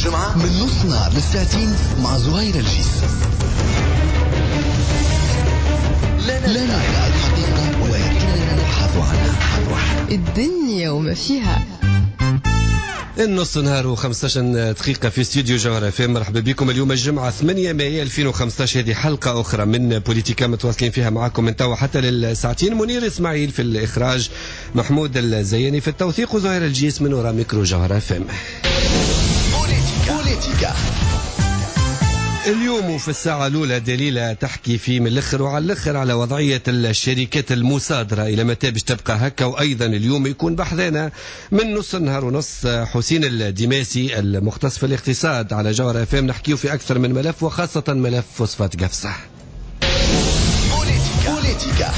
الجمعة من نص نهار للساعتين مع زهير الجيس. لا نعرف الحقيقة ولكننا نبحث عنها. الدنيا وما فيها. النص نهار و15 دقيقة في استوديو جوهر FM. مرحبا بكم. اليوم الجمعة 8 مايو 2015. هذه حلقة أخرى من بوليتيكا متواصلين فيها معكم من توا حتى للساعتين. منير إسماعيل في الإخراج، محمود الزياني في التوثيق، وزهير الجيس من وراء ميكرو جوهر FM. بوليتيكا اليوم في الساعة الأولى دليلة تحكي في من الأخر وعلى الأخر على وضعية الشركات المصادرة إلى متى باش تبقى هكا. وأيضا اليوم يكون بحثنا من نص النهار ونص حسين الدماسي المختص في الاقتصاد على جوهر FM. نحكيه في أكثر من ملف وخاصة ملف فوسفات قفصة. بوليتيكا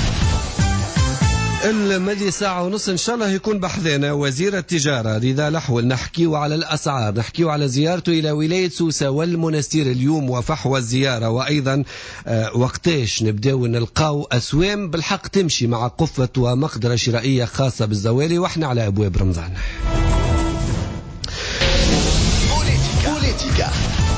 المدي ساعة ونص إن شاء الله يكون بحثنا وزير التجارة رضا لحول. نحكيه على الأسعار، نحكيه على زيارته إلى ولاية سوسة والمنستير اليوم وفحوى الزيارة، وأيضا وقتاش نبداو نلقاو أسوام بالحق تمشي مع قفة ومقدرة شرائية خاصة بالزوالي وإحنا على أبواب رمضان. بوليتيكا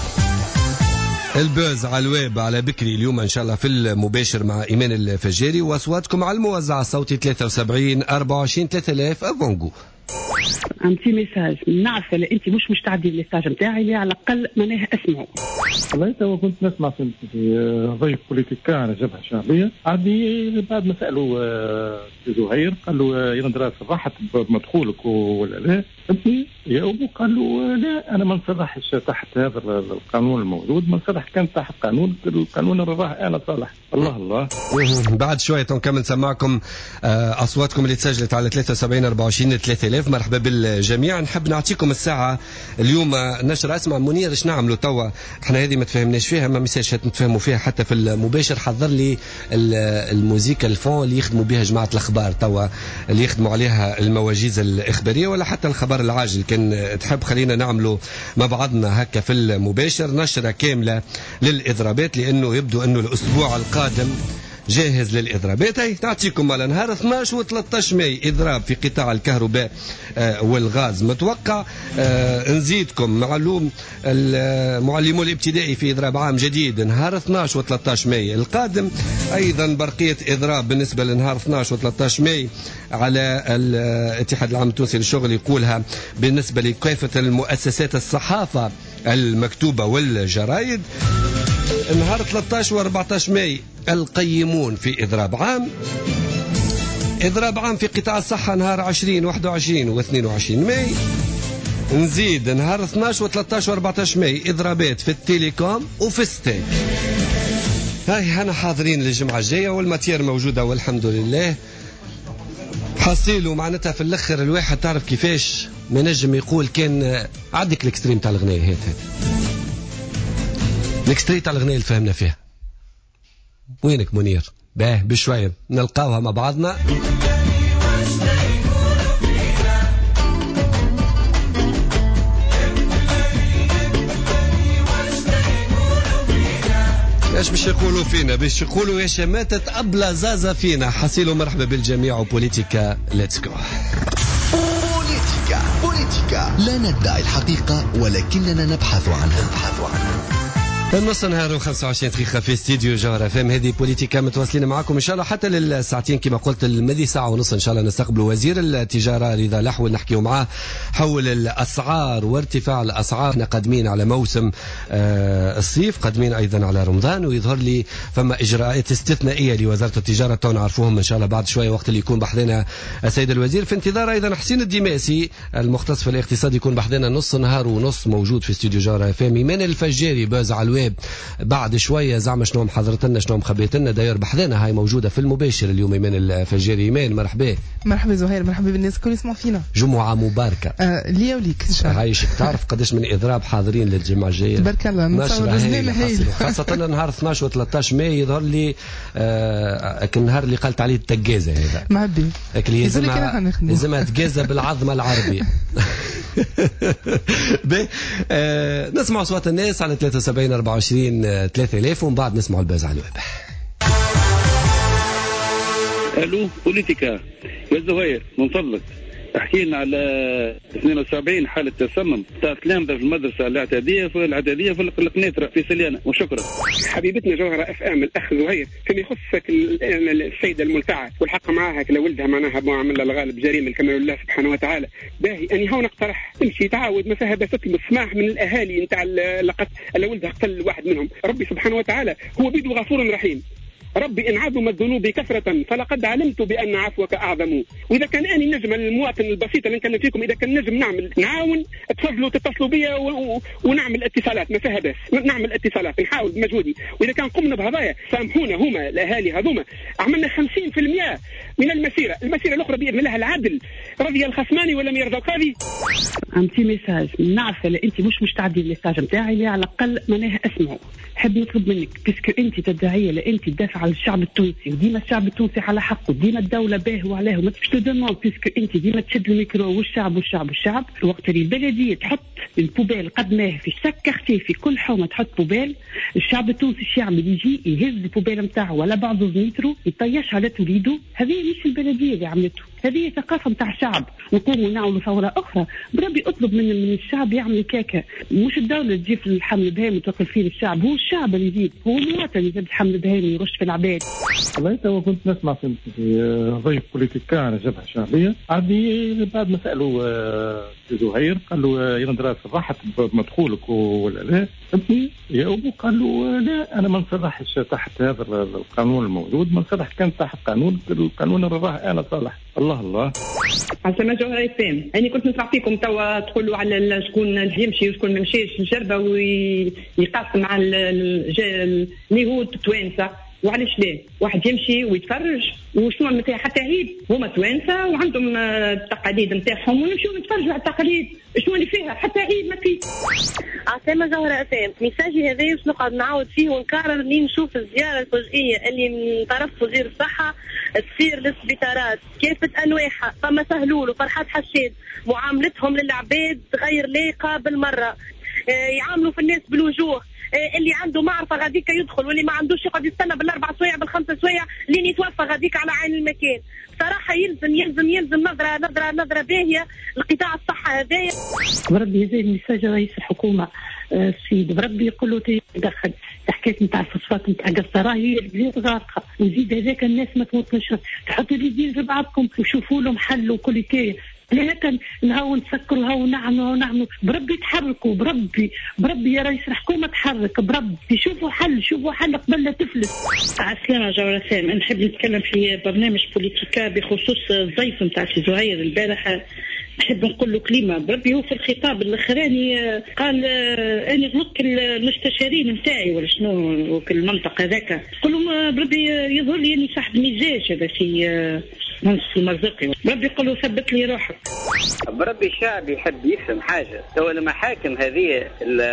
البوز على الويب على بكري اليوم إن شاء الله في المباشر مع إيمان الفجاري، وأصواتكم على الموزع الصوتي 73 24 3000 أفونجو. عندي ميساج نعرف انت مش مستعدين الميساج نتاعي اللي على الاقل معناها اسمعوا. والله تو كنت نسمع في ضيف بوليتيكا على جبهه شعبيه، عادي بعد ما سالوا زهير قال له يا ندرا صرحت بمدخولك ولا لا؟ ابني يا ابو قال له لا انا ما نصرحش تحت هذا القانون الموجود، ما نصرح كان تحت القانون راه انا صالح. الله بعد شويه نكمل نسمعكم اصواتكم اللي تسجلت على 73 24 3000. مرحبا بالجميع. نحب نعطيكم الساعه اليوم نشر. اسمع منير ايش نعملوا توا؟ احنا هذه ما تفهمناش فيها، ما مساش نتفاهموا فيها حتى في المباشر. حضر لي الموزيكا الفون اللي يخدموا بها جماعه الاخبار توا، اللي يخدموا عليها المواجيز الاخباريه ولا حتى الخبر العاجل. كان تحب خلينا نعملوا مع بعضنا هكا في المباشر نشره كامله للاضرابات، لانه يبدو انه الاسبوع القادم جاهز للإضرابات. هي نعطيكم على نهار 12 و 13 ماي إضراب في قطاع الكهرباء والغاز متوقع. نزيدكم معلوم المعلمو الابتدائي في إضراب عام جديد نهار 12 و 13 ماي القادم. أيضا برقية إضراب بالنسبة لنهار 12 و 13 ماي على الاتحاد العام التونسي للشغل يقولها بالنسبة لكافة المؤسسات الصحافة المكتوبة والجرايد. نهار 13 و 14 ماي القيمون في إضراب عام. إضراب عام في قطاع الصحة نهار 20 21 و 22 ماي. نزيد نهار 12 و 13 و 14 ماي إضرابات في التيليكوم وفي الستيك. هاي أنا حاضرين للجمعة الجاية والماتير موجودة والحمد لله. حصيلوا معناتها في الأخر الواحد تعرف كيفاش ما نجم يقول كان عندك الاكستريم تاع الغناء. هات الاكستريم تاع الغناء اللي فهمنا فيها. وينك منير؟ باه بشوية نلقاوها مع بعضنا. ايش باش يقولوا فينا؟ باش يقولوا يا شماتة أبلة زازا فينا. حصيلوا مرحبا بالجميع وبوليتيكا ليتس جو. بوليتيكا لا ندعي الحقيقة ولكننا نبحث عنها. النص نهار و25 دقيقة في استديو جوهر FM. هذه بوليتيكا متواصلين معكم إن شاء الله حتى للساعتين كما قلت. المدي ساعة ونص إن شاء الله نستقبل وزير التجارة رضا لحول نحكيه معاه حول الأسعار وارتفاع الأسعار. احنا قادمين على موسم الصيف، قادمين أيضا على رمضان، ويظهر لي فما إجراءات استثنائية لوزارة التجارة تو نعرفوهم إن شاء الله بعد شوية وقت اللي يكون بحثنا السيد الوزير. في انتظار أيضا حسين الدماسي المختص في الاقتصاد يكون بحثنا نص نهار ونص موجود في استديو جوهر FM. إيمان الفجاري باز على الويب بعد شويه زعما شنو محضرت لنا شنو مخبيت لنا. داير بحذنا هاي موجوده في المباشر اليوم. ايمان الفجاري. ايمان مرحبا. مرحبا زهير، مرحبا بالناس الكل يسمعوا فينا. جمعه مباركه ليا وليك ان شاء الله. عايشك. تعرف قداش من اضراب حاضرين للجمعه الجايه؟ تبارك الله. نصور هايل خاصه نهار 12 و 13 ماي يظهر لي النهار اللي قالت عليه التجازه هذا معبي لازمها تجازه بالعظمه العربيه. نسمع اصوات الناس على 73 24 3000 ومن بعد نسمع الباز على الويب. الو بوليتيكا يا زهير من فضلك حكينا على 72 حالة تسمم تاع تلامذة في المدرسة الإعدادية في القنيطرة في سليانة. وشكرا. حبيبتنا جوهرة FM الأخ زهير، فيما يخصك السيدة الملتعة والحق معها لولدها معناها معاملة الغالب جريمة كما يقول الله سبحانه وتعالى. باهي أني هون اقترح تمشي تعاود ما فيها بس تطلب السماح من الأهالي نتاع ولدها قتل واحد منهم. ربي سبحانه وتعالى هو بيده غفور رحيم. ربي إن عظم الذنوب كثرة فلقد علمت بأن عفوك أعظم. وإذا كان أنا نجم المواطن البسيط اللي نكلم فيكم، إذا كان نجم نعاون تفضلوا تتصلوا بيا ونعمل اتصالات ما فيها بس نعمل اتصالات نحاول بمجهودي. وإذا كان قمنا بهذايا سامحونا هما الأهالي هذوما عملنا 50% من المسيرة الأخرى بإذن الله العدل. رضي الخصمان ولم يرضى القاضي. عمتي ميساج نعرفه لا انت مش مستعدين للميساج نتاعي اللي على الاقل معناها اسمعوا. حب نطلب منك باسكو انت تدعيه لا انت تدافع على الشعب التونسي وديما الشعب التونسي على حقه، ديما الدوله باهي وعليه وما تفش تدمون باسكو انت ديما تشد الميكرو والشعب الوقت اللي البلديه تحط البوبيل قد ما في شك كارتيه في كل حومه تحط بوبيل، الشعب التونسي يعمل يجي يهز البوبيل نتاعه ولا بعض مترو يطيش على تريده. هذه مش البلديه اللي عملته، هذه ثقافه نتاع الشعب. نقوموا نعملوا ثوره اخرى بربي اطلب من الشعب يعمل كاكا، مش الدوله تجيب في الحمل البهائي وتوقف فيه الشعب، هو الشعب اللي يجيب، هو المواطن اللي يجيب الحمل البهائي يرش في العباد. والله تو كنت نسمع في ضيف بوليتيكا على جبهه شعبيه عادي بعد ما سالوا زهير قال له يا دراسه صرحت بمدخولك ولا لا؟ ابني يا ابو قال له لا انا ما نصرحش تحت هذا القانون الموجود، ما نصرح كان تحت القانون اللي راه انا صالح. الله عسلامة جوهرة FM. أنا كنت نسمع فيكم توا تقولوا على شكون يمشي وشكون ما يمشيش الجربة ويقاسم مع اليهود توانسة. وعلاش ليه؟ واحد يمشي ويتفرج وشنو ما فيها حتى عيد، هما توانسة وعندهم التقاليد نتاعهم ونمشيو نتفرجوا على التقاليد، شنو اللي فيها حتى عيد ما فيه. عسلامة جوهرة FM. ميساجي هذا باش نقعد نعاود فيه ونكرر اني نشوف الزيارة الفجئية اللي من طرف وزير الصحة تصير للسبيطارات كافة أنواعها، فما سهلول وفرحات حشاد معاملتهم للعباد غير لايقة بالمرة، يعاملوا في الناس بالوجوه، اللي عنده معرفة غاديك يدخل واللي ما عندوش يقعد يستنى بال4 سوايع بال5 سوايع لين يتوفى غاديك على عين المكان. بصراحة يلزم نظرة باهية لقطاع الصحة هذايا. بربي يزيد مساج رئيس الحكومة السيد بربي يقول له تدخل حكايه نتاع الفوسفات نتاع قصه راهي البلاد غارقه، وزيد هذاك الناس ما تموتش، تحطوا لي دين بعضكم وشوفوا لهم حل وكل كاين. لكن نهاو نسكروا ونعملوا بربي تحركوا، بربي يا رئيس الحكومه تحرك، بربي شوفوا حل قبل لا تفلس. عسلامة جوهرة FM. نحب نتكلم في برنامج بوليتيكا بخصوص الضيف نتاع سي زهير البارحه. نحب نقول له كلمه بربي، هو في الخطاب الاخراني قال انا نوكل المستشارين نتاعي ولا شنو في المنطقه هذاك، نقول لهم بربي يظهر لي اني صاحب مزاج هذا في منصف المرزقي، بربي يقول له ثبت لي روحك. بربي الشعب يحب يفهم حاجه، تو المحاكم هذه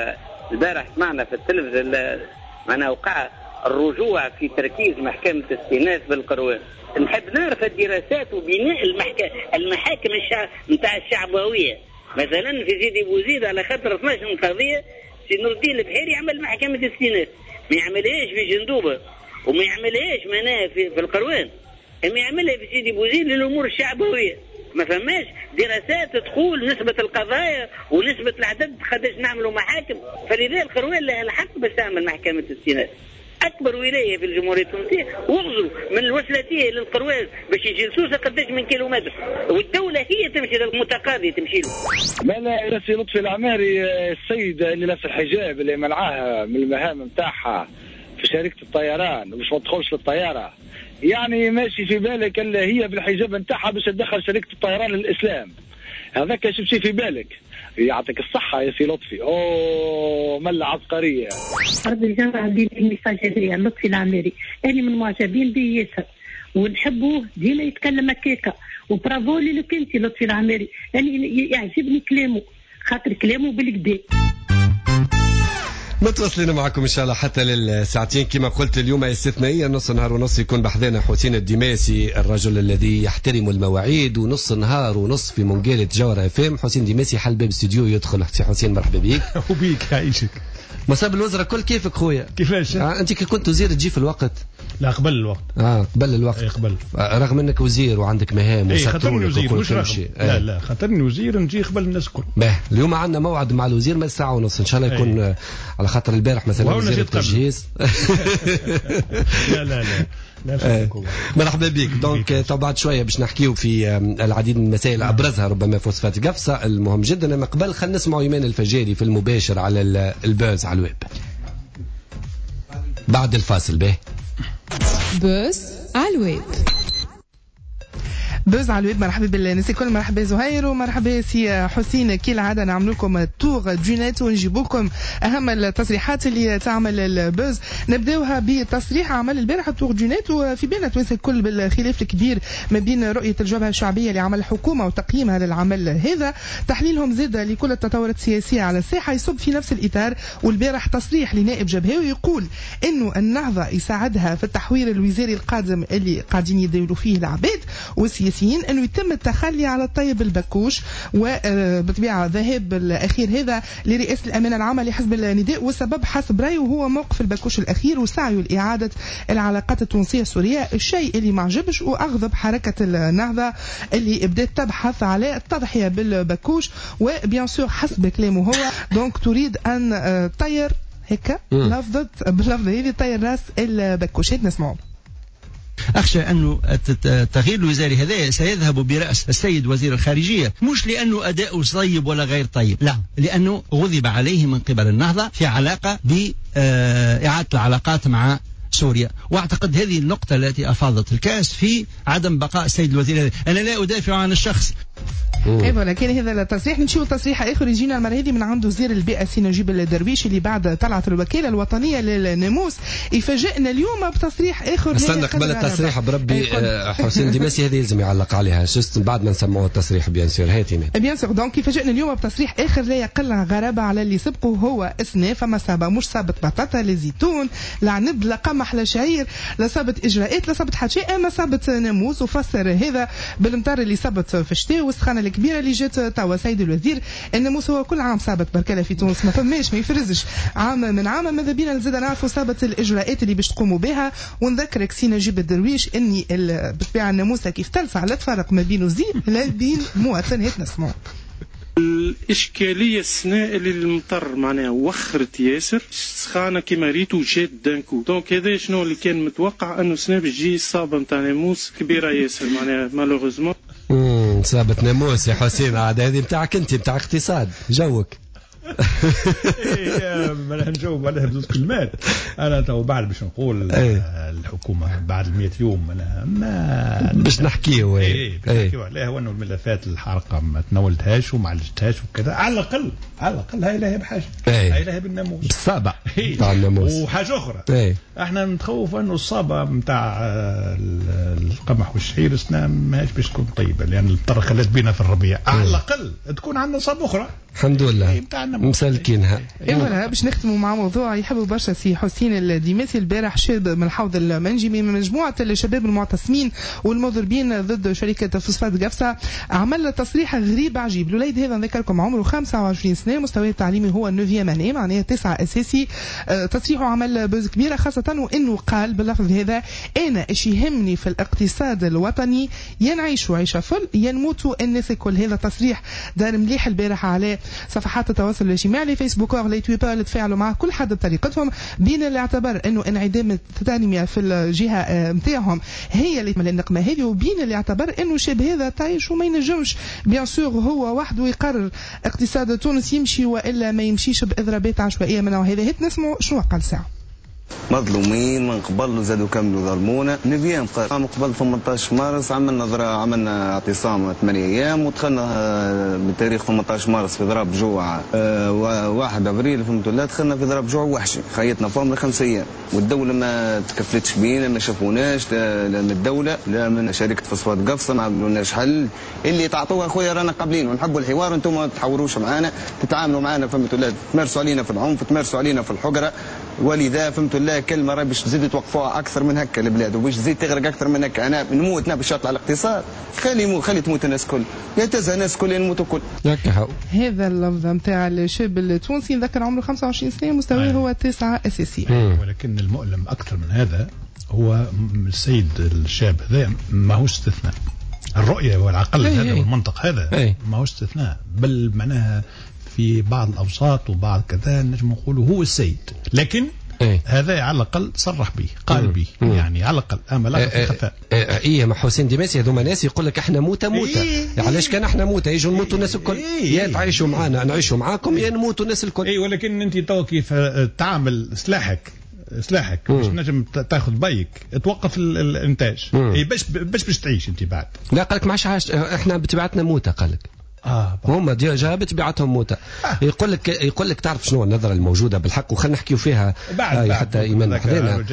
البارح سمعنا في التلفزيون معنا وقع الرجوع في تركيز محكمة استئناف بالقروان. نحب نعرف الدراسات وبناء المحاكم نتاع الشعبوية، مثلا في سيدي بوزيد على خاطر 12 قضية سي نور الدين البحيري يعمل محكمة استئناف، ما يعملهاش في جندوبة وما يعملهاش معناها في القروان، اما يعملها في سيدي بوزيد للأمور الشعبوية. ما فماش دراسات تقول نسبة القضايا ونسبة العدد قداش نعملوا محاكم، فلذلك القروان لها الحق باش تعمل محكمة استئناف. أكبر ولاية في الجمهورية التونسية وغزوا من الوسلاتية للقروان باش يجلسوها قداش من كيلومتر، والدولة هي تمشي للمتقاضي تمشي له. ما سي لطفي العماري السيدة اللي لابسة الحجاب اللي منعاها من المهام نتاعها في شركة الطيران ومش ما تدخلش للطيارة، يعني ماشي في بالك الا هي بالحجاب نتاعها باش تدخل شركة الطيران للإسلام، هذاك شي في بالك. يعطيك الصحة يا سي لطفي. ملا عبقرية. ربي الجمع بين الميساج هذايا لطفي العماري، أنا من معجبين به ياسر ونحبوه ديما يتكلم هكاكا، وبرافو لي لك انت لطفي العماري، يعني يعجبني كلامه خاطر كلامه بالكدا. متواصلين معكم إن شاء الله حتى للساعتين كما قلت. اليوم استثنائيا نص نهار ونص يكون بحذنا حسين الدماسي، الرجل الذي يحترم المواعيد، ونص نهار ونص في منقالة جوهرة FM. حسين الدماسي حل باب استوديو يدخل. حسين مرحبا بك. وبيك يعيشك. مصاب الوزراء كل كيفك خويا. كيفاش؟ أنت كي كنت وزير تجي في الوقت؟ لا قبل الوقت. قبل الوقت. قبل. رغم انك وزير وعندك مهام خاطرني وزير مش رغم. لا خاطرني وزير نجي قبل الناس الكل. اليوم عندنا موعد مع الوزير ما الساعه ونص ان شاء الله يكون على خاطر البارح مثلا وزير التجهيز. لا مرحبا بك. دونك بعد شويه باش نحكيو في العديد من المسائل ابرزها ربما فوسفات قفصه المهم جدا. اما قبل خلينا نسمعوا ايمان الفجاري في المباشر على البوز على الويب بعد الفاصل. بوز على الويب. بوز على الويب. مرحبا بالناس الكل. مرحبا زهير ومرحبا سي حسين. كالعاده نعمل لكم تور دو نت ونجيب لكم اهم التصريحات اللي تعمل البوز. نبداوها بتصريح عمل البارح تور دو نت وفي بالنا التوانسه الكل بالخلاف الكبير ما بين رؤيه الجبهه الشعبيه لعمل الحكومه وتقييمها للعمل هذا. تحليلهم زاد لكل التطورات السياسيه على الساحه يصب في نفس الاطار. والبارح تصريح لنائب جبهوي يقول انه النهضه يساعدها في التحوير الوزاري القادم اللي قاعدين يداولوا فيه العباد والسياسيين انه يتم التخلي على الطيب البكوش وبطبيعه ذهاب الاخير هذا لرئاسه الامانه العامه لحزب النداء. والسبب حسب رايه هو موقف البكوش الاخير وسعيه لاعاده العلاقات التونسيه السوريه، الشيء اللي ما عجبش واغضب حركه النهضه اللي بدات تبحث على التضحيه بالبكوش. وبيان سور حسب كلامه هو دونك تريد ان تطير هيك باللفظه هذه تطير راس البكوش. نسمعوا. أخشى أنه التغيير الوزاري هذا سيذهب برأس السيد وزير الخارجية، مش لأنه أداء طيب ولا غير طيب، لا، لأنه غضب عليه من قبل النهضة في علاقة بإعادة العلاقات مع سوريا. واعتقد هذه النقطة التي أفاضت الكأس في عدم بقاء السيد الوزير هذا. أنا لا أدافع عن الشخص. ولكن هذا التصريح نشوف تصريح اخر يجينا المره هذه من عند وزير البيئه سي نجيب الدرويش اللي بعد طلعت الوكاله الوطنيه للناموس يفاجئنا اليوم بتصريح اخر. استنى قبل التصريح بربي حسين ديماسي هذه لازم يعلق عليها شست بعد ما نسمعوا التصريح بيان سور. هاتي بيان سور. دونك يفاجئنا اليوم بتصريح اخر لا يقل غرابه على اللي سبقه. هو اسناف فما سابه مش سابت بطاطا لا زيتون لا عنب لا قمح لا شعير لا سابت اجراءات لا سابت حتى شيء اما سابت ناموس. وفسر هذا بالمطار اللي سابت في الشتاء والسخانه الكبيره اللي جات توا. سيد الوزير الناموس هو كل عام سابت بركله في تونس ما فماش ما يفرزش عام من عام. ماذا بينا نزيد نعرفوا سابت الاجراءات اللي باش تقوموا بها. ونذكرك سي نجيب الدرويش اني بالطبيعه الناموسه كيف تلسع لا تفرق ما بين وزير لا بين مواطن. هات نسمعوا. الإشكالية السنة اللي المطر معناها وخرت ياسر سخانة كما ريتو جات دانكو. دونك هذا شنو اللي كان متوقع انه سنة بتجي الصابة نتاع ناموس كبيرة ياسر معناها مالوغوزمون. صابت ناموس يا حسين عاد هذه نتاعك انت نتاع اقتصاد جوك. ما نجاوب عليها بزوج كلمات. انا تو بعد باش نقول الحكومه بعد 100 يوم انا ما باش نحكيو عليها وانه الملفات الحارقه ما تناولتهاش وما عالجتهاش وكذا. على الاقل هاي لها بحاجه هاي لها بالناموس بالصابع تاع الناموس. وحاجه اخرى احنا نتخوف انه الصابه نتاع القمح والشعير سنا ماهيش باش تكون طيبه لان المطر خلت بينا في الربيع. على الاقل تكون عندنا صابه اخرى الحمد لله مسلكينها. ولا باش نختموا مع موضوع يحبوا برشا سي حسين الديماسي. البارح شاب من الحوض المنجمي من مجموعه الشباب المعتصمين والمضربين ضد شركه فوسفات قفصه عمل تصريح غريب عجيب. الوليد هذا نذكركم عمره 25 سنه مستواه التعليمي هو 9 اني معناها 9 اساسي. تصريحه عمل بوز كبيره خاصه وانه قال باللفظ هذا انا ايش يهمني في الاقتصاد الوطني ينعيشوا عيشه فل ينموتوا الناس الكل. هذا تصريح دار مليح البارح على صفحات التواصل الاجتماعي فيسبوك ولا تويتر اللي تفاعلوا مع كل حد بطريقتهم بين اللي اعتبر انه انعدام التنميه في الجهه نتاعهم هي اللي تعمل النقمه هذه وبين اللي اعتبر انه شاب هذا طايش وما ينجمش بيان سور هو وحده يقرر اقتصاد تونس يمشي والا ما يمشيش باضرابات عشوائيه من نوع هذا. نسمعوا شنو قال ساعه. مظلومين من قبل زادوا كملوا ظلمونا. نبيان قام قبل 18 مارس عملنا اعتصام 8 ايام ودخلنا بتاريخ 18 مارس في ضرب جوع 1 ابريل فهمتوا لا دخلنا في ضرب جوع وحشي خيطنا فهم ل5 ايام والدوله ما تكفلتش بينا ما شافوناش لا من الدوله لا من شركه فوسفات قفصه ما عملوناش حل. اللي تعطوها اخويا رانا قابلين ونحبوا الحوار وانتم ما تحاوروش معنا تتعاملوا معنا فهمتوا لا تمارسوا علينا في العنف تمارسوا علينا في الحقره. ولذا فهمتوا لا كلمه راهي باش تزيدوا توقفوها اكثر من هكا البلاد وباش تزيد تغرق اكثر من هكا. انا نموت باش يطلع الاقتصاد خلي تموت الناس كل يتزهى الناس كل يموتوا كل. هذا اللفظ نتاع الشاب التونسي نذكر عمره 25 سنه مستواه هو 9 اساسي. ولكن المؤلم اكثر من هذا هو السيد الشاب هذا ما هو استثناء. الرؤية والعقل هذا والمنطق هذا ما هو استثناء، بل معناها في بعض الأوساط وبعض كذا نجم نقولوا هو السيد، لكن هذا على الأقل صرح به، قال به، يعني على الأقل أما لا في خفاء. مع حسين ديماسي هذوما ناس يقول لك احنا موتة علاش كان احنا موتة يجوا نموتوا الناس الكل، يا تعيشوا معنا نعيشوا معاكم يا نموتوا الناس الكل. ولكن انت تو كيف تعمل سلاحك باش نجم تاخذ بايك توقف الانتاج باش تعيش انت بعد. لا قالك معش احنا بتبعتنا موتة قالك. هم جا بتبعتهم موتة. يقول لك تعرف شنو النظرة الموجودة بالحق وخلنا نحكيو فيها بعد حتى ايمان حدينا.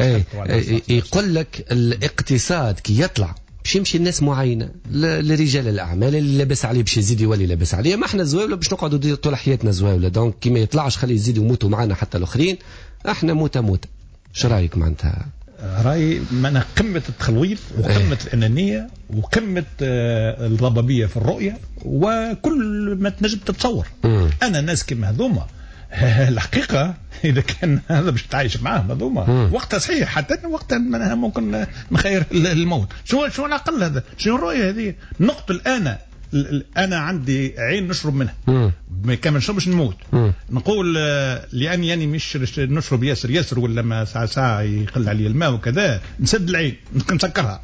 يقول لك الاقتصاد كي يطلع باش يمشي الناس معينه لرجال الاعمال اللي لاباس عليه باش يزيد يولي لاباس عليه، ما احنا زواوله باش نقعدوا طول حياتنا زواوله، دونك كي ما يطلعش خلي يزيدوا يموتوا معنا حتى الاخرين، احنا موتة. شو رايك معناتها؟ رايي معناها قمه التخلويف وقمه الانانيه وقمه الضبابيه في الرؤيه وكل ما تنجم تتصور. انا ناس كما هذوما الحقيقه اذا كان هذا باش تعيش معاهم هذوما وقتها صحيح، حتى وقتها ممكن نخير الموت. شو العقل هذا؟ شنو الرؤيه هذه؟ نقتل انا عندي عين نشرب منها، كما نشربش نموت. نقول لاني مش نشرب ياسر ولا ما ساعه يقل علي الماء وكذا نسد العين نسكرها.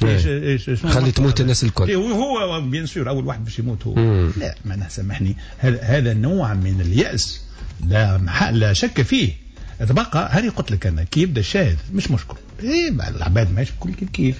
خلي تموت الناس الكل. وهو بيان سور اول واحد باش يموت هو. لا معناها سامحني، هذا نوع من اليأس لا شك فيه. تبقى هاني قلت لك انا كي يبدا الشاهد مش مشكل، العباد ماشي كل كيف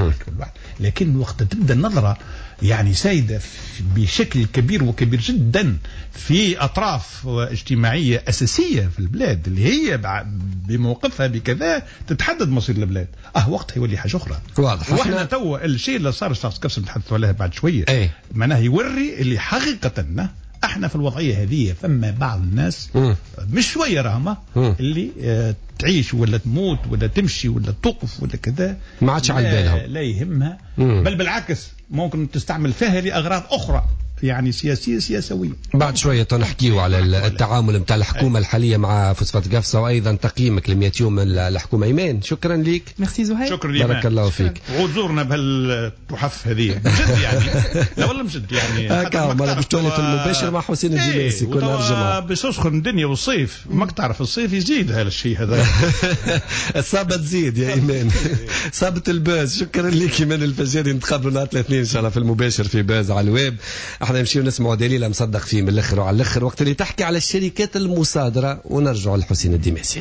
لكن وقت تبدا النظره يعني سايده بشكل كبير وكبير جدا في اطراف اجتماعيه اساسيه في البلاد اللي هي بموقفها بكذا تتحدد مصير البلاد، وقتها يولي حاجه اخرى. واضح. واحنا توا الشيء اللي صار شخص كسر نتحدثوا عليه بعد شويه معناه يوري اللي حقيقه احنا في الوضعيه هذه فما بعض الناس مش شويه راهما اللي تعيش ولا تموت ولا تمشي ولا توقف ولا كذا ما عادش على بالهم، لا يهمها، بل بالعكس ممكن تستعمل فيها لاغراض اخرى يعني سياسية. بعد شوية نحكيو على التعامل متاع الحكومة الحالية مع فوسفات قفصة وأيضا تقييمك ل 100 يوم الحكومة. إيمان شكرا لك. ميرسي زهير. شكرا لك. بارك الله فيك. وزورنا بهالتحف هذه بجد يعني لا والله بجد يعني هكا مرة باش تولي في المباشر مع حسين الديماسي كل نهار الجمعة باش تسخن الدنيا والصيف ماك تعرف الصيف يزيد هذا الشيء هذا الصابة تزيد يا إيمان. صابة الباز. شكرا لك إيمان الفجاري. نتقابلوا نهار الاثنين إن شاء الله في المباشر في باز على الويب. احنا نمشيو نسمعوا دليل مصدق فيه من الاخر وعلى الاخر وقت اللي تحكي على الشركات المصادره ونرجعوا لحسين الديماسي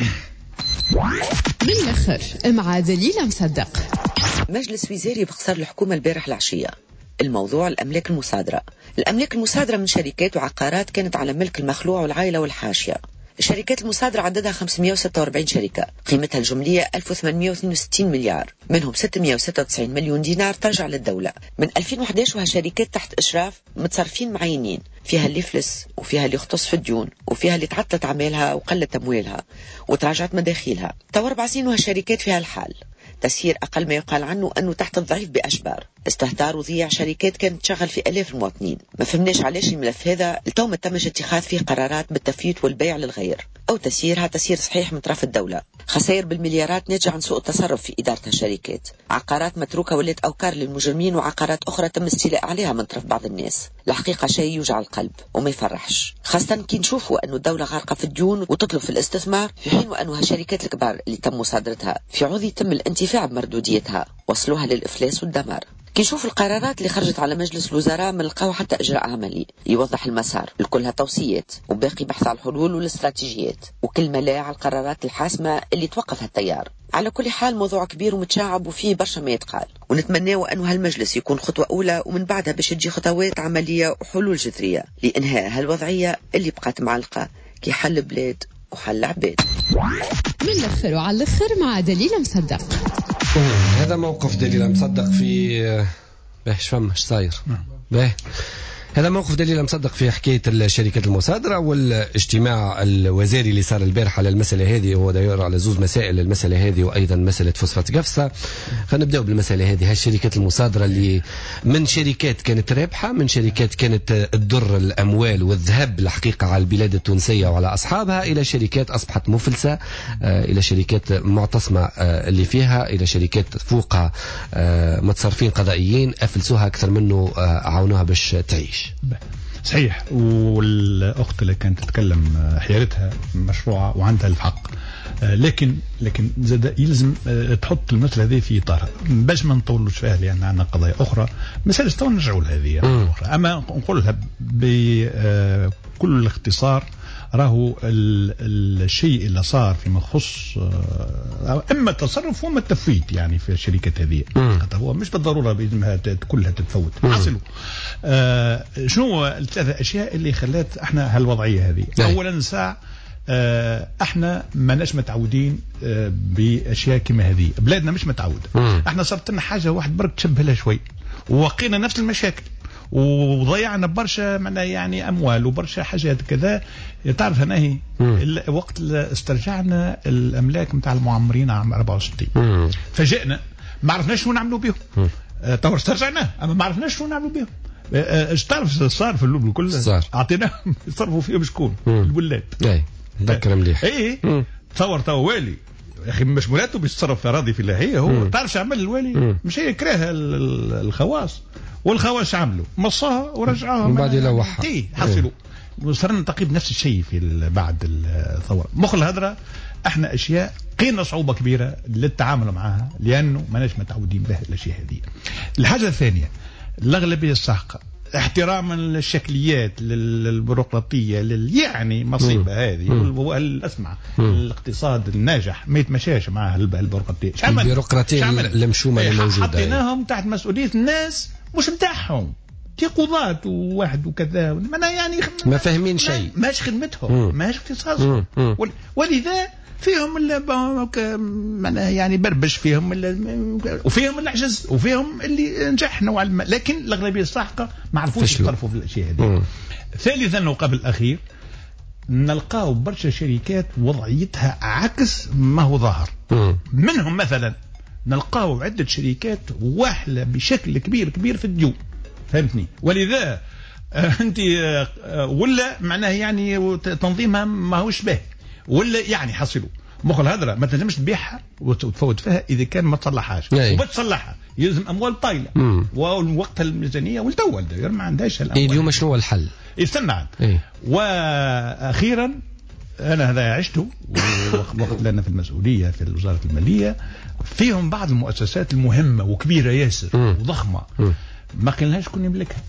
من الاخر مع دليل مصدق. مجلس وزاري بخسر الحكومه البارح العشيه. الموضوع الاملاك المصادره. الاملاك المصادره من شركات وعقارات كانت على ملك المخلوع والعائله والحاشيه. الشركات المصادرة عددها 546 شركة، قيمتها الجملية 1862 مليار، منهم 696 مليون دينار ترجع للدولة. من 2011 وهالشركات تحت إشراف متصرفين معينين، فيها اللي فلس وفيها اللي يختص في الديون وفيها اللي تعطلت عمالها وقلت تمويلها وتراجعت مداخيلها. تو 4 سنين وهالشركات فيها الحال. تسيير أقل ما يقال عنه أنه تحت الضعيف بأشبار، استهتار وضياع شركات كانت تشغل في آلاف المواطنين. ما فهمناش علاش الملف هذا التو ما تمش اتخاذ فيه قرارات بالتفييت والبيع للغير أو تسييرها تسيير صحيح من طرف الدولة. خسائر بالمليارات ناتجة عن سوء التصرف في إدارة الشركات، عقارات متروكة ولات أوكار للمجرمين وعقارات أخرى تم استيلاء عليها من طرف بعض الناس. الحقيقة شيء يوجع القلب وما يفرحش، خاصة كي نشوفوا أنه الدولة غارقة في الديون وتطلب في الاستثمار، في حين وأنه هالشركات الكبار اللي تم مصادرتها في عوض يتم الانتفاع بمردوديتها وصلوها للإفلاس والدمار. كي نشوف القرارات اللي خرجت على مجلس الوزراء من لقاو حتى إجراء عملي يوضح المسار، الكلها توصيات وباقي بحث على الحلول والاستراتيجيات، وكلمة لا على القرارات الحاسمة اللي توقف هالتيار. على كل حال موضوع كبير ومتشعب وفيه برشا ما يتقال، ونتمنى أنه هالمجلس يكون خطوة أولى ومن بعدها باش تجي خطوات عملية وحلول جذرية لإنهاء هالوضعية اللي بقات معلقة كي حل بلاد وحل عباد. من الأخر وعلى الأخر مع دليل مصدق. هذا موقف دليل مصدق في باهش فمش صاير باه هذا موقف دليل مصدق في حكاية الشركات المصادرة والاجتماع الوزاري اللي صار البارح على المسألة هذه، هو داير على زوج مسائل، المسألة هذه وأيضا مسألة فوسفات قفصة. خلينا نبدأ بالمسألة هذه. هالشركات المصادرة اللي من شركات كانت رابحة، من شركات كانت تضر الأموال والذهب الحقيقة على البلاد التونسية وعلى أصحابها، إلى شركات أصبحت مفلسة، إلى شركات معتصمة اللي فيها، إلى شركات فوقها متصرفين قضائيين أفلسوها أكثر منه عاونوها باش تعيش. صحيح. والأخت اللي كانت تتكلم حيالتها مشروعة وعندها الحق، لكن زاد يلزم تحط المسألة هذه في إطارها باش ما نطولوش فيها، لأن عندنا قضايا أخرى مسألة تو نرجعوا لهذه أخرى. أما نقولها بكل الاختصار، راهو الشيء اللي صار فيما يخص اما التصرف واما التفويت يعني في الشركات هذه، هو مش بالضروره بانها كلها تتفوت. حاصل شنو الثلاثه اشياء اللي خلات احنا هالوضعيه هذه؟ اولا ساعه احنا ماناش متعودين باشياء كما هذه، بلادنا مش متعوده. احنا صارت لنا حاجه واحد برك تشبه لها شوي، ووقينا نفس المشاكل وضيعنا برشا معناها يعني اموال وبرشا حاجات كذا. تعرف هنا هي وقت استرجعنا الاملاك نتاع المعمرين عام 64 فاجئنا ما عرفناش شنو نعملوا بهم. تو استرجعناه اما ما عرفناش شنو نعملوا بهم. ايش تعرف صار في اللوب الكل؟ اعطيناهم يصرفوا فيهم شكون؟ الولاد. اي تذكر مليح. اي تصور تو والي يا اخي مش مولاته بيتصرف راضي في لاهيه هو. تعرف عمل الوالي؟ مش هي كراه الخواص، والخواص عملوا مصاها ورجعوها من بعد يلوحها. حصلوا صرنا تقريبا نفس الشيء في بعد الثوره. مخ الهدره احنا اشياء قينا صعوبه كبيره للتعامل معها لانه ماناش متعودين بها الاشياء هذه. الحاجه الثانيه الاغلبيه الساحقه احتراما للشكليات للبيروقراطيه يعني مصيبه هذه. اسمع الاقتصاد الناجح ما يتمشاش مع البيروقراطيه. البيروقراطيه المشومه اللي موجوده حطيناهم تحت مسؤوليه الناس مش نتاعهم، قضاة وواحد وكذا يعني ما فاهمين شيء، ماش خدمتهم ماش اختصاصهم. ولذا فيهم معناها يعني بربش فيهم وفيهم العجز وفيهم اللي نجح نوعا ما، لكن الاغلبيه الساحقه ما عرفوش يتصرفوا في الاشياء هذه. ثالثا وقبل الاخير نلقاو برشا شركات وضعيتها عكس ما هو ظاهر. منهم مثلا نلقاو عده شركات واحله بشكل كبير في الديون، فهمتني؟ ولذا انت ولا معناه يعني تنظيمها ما هوش باهي، ولا يعني حصلوا مخ الهدره ما تنجمش تبيعها وتفوت فيها اذا كان ما تصلحهاش. وبتصلحها يلزم اموال طايله ووقتها الميزانيه والدول ما عندهاش الاموال. اليوم شنو هو الحل؟ يستنى. واخيرا انا هذا عشته وقت لنا في المسؤوليه في وزاره الماليه، فيهم بعض المؤسسات المهمه وكبيره ياسر وضخمه ما قلناش كون يملكها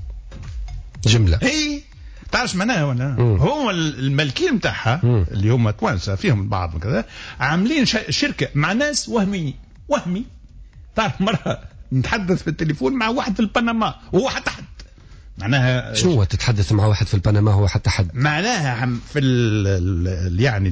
جمله. تعرف معناها ولا هم المالكين نتاعها اللي هم توانسه فيهم بعض كذا عاملين شركه مع ناس وهمي. تعرف مره نتحدث في التليفون مع واحد في البنما وهو حتى حد معناها شنو تتحدث مع واحد في البنما هو حتى حد معناها في يعني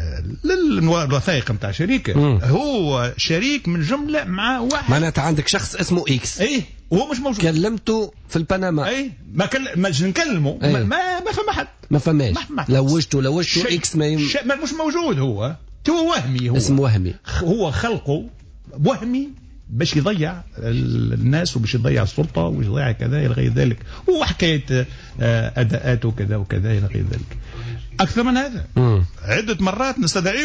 الوثائق نتاع شركه هو شريك من جمله مع واحد. معناتها عندك شخص اسمه اكس وهو مش موجود. كلمته في البنما ما نكلمه ما فما حد ما فماش. لوجته اكس مش موجود. هو وهمي، هو اسم وهمي، هو خلقه وهمي باش يضيع الناس وباش يضيع السلطه وباش يضيع كذا الى غير ذلك، وحكايه اداءات وكذا وكذا الى غير ذلك. اكثر من هذا عده مرات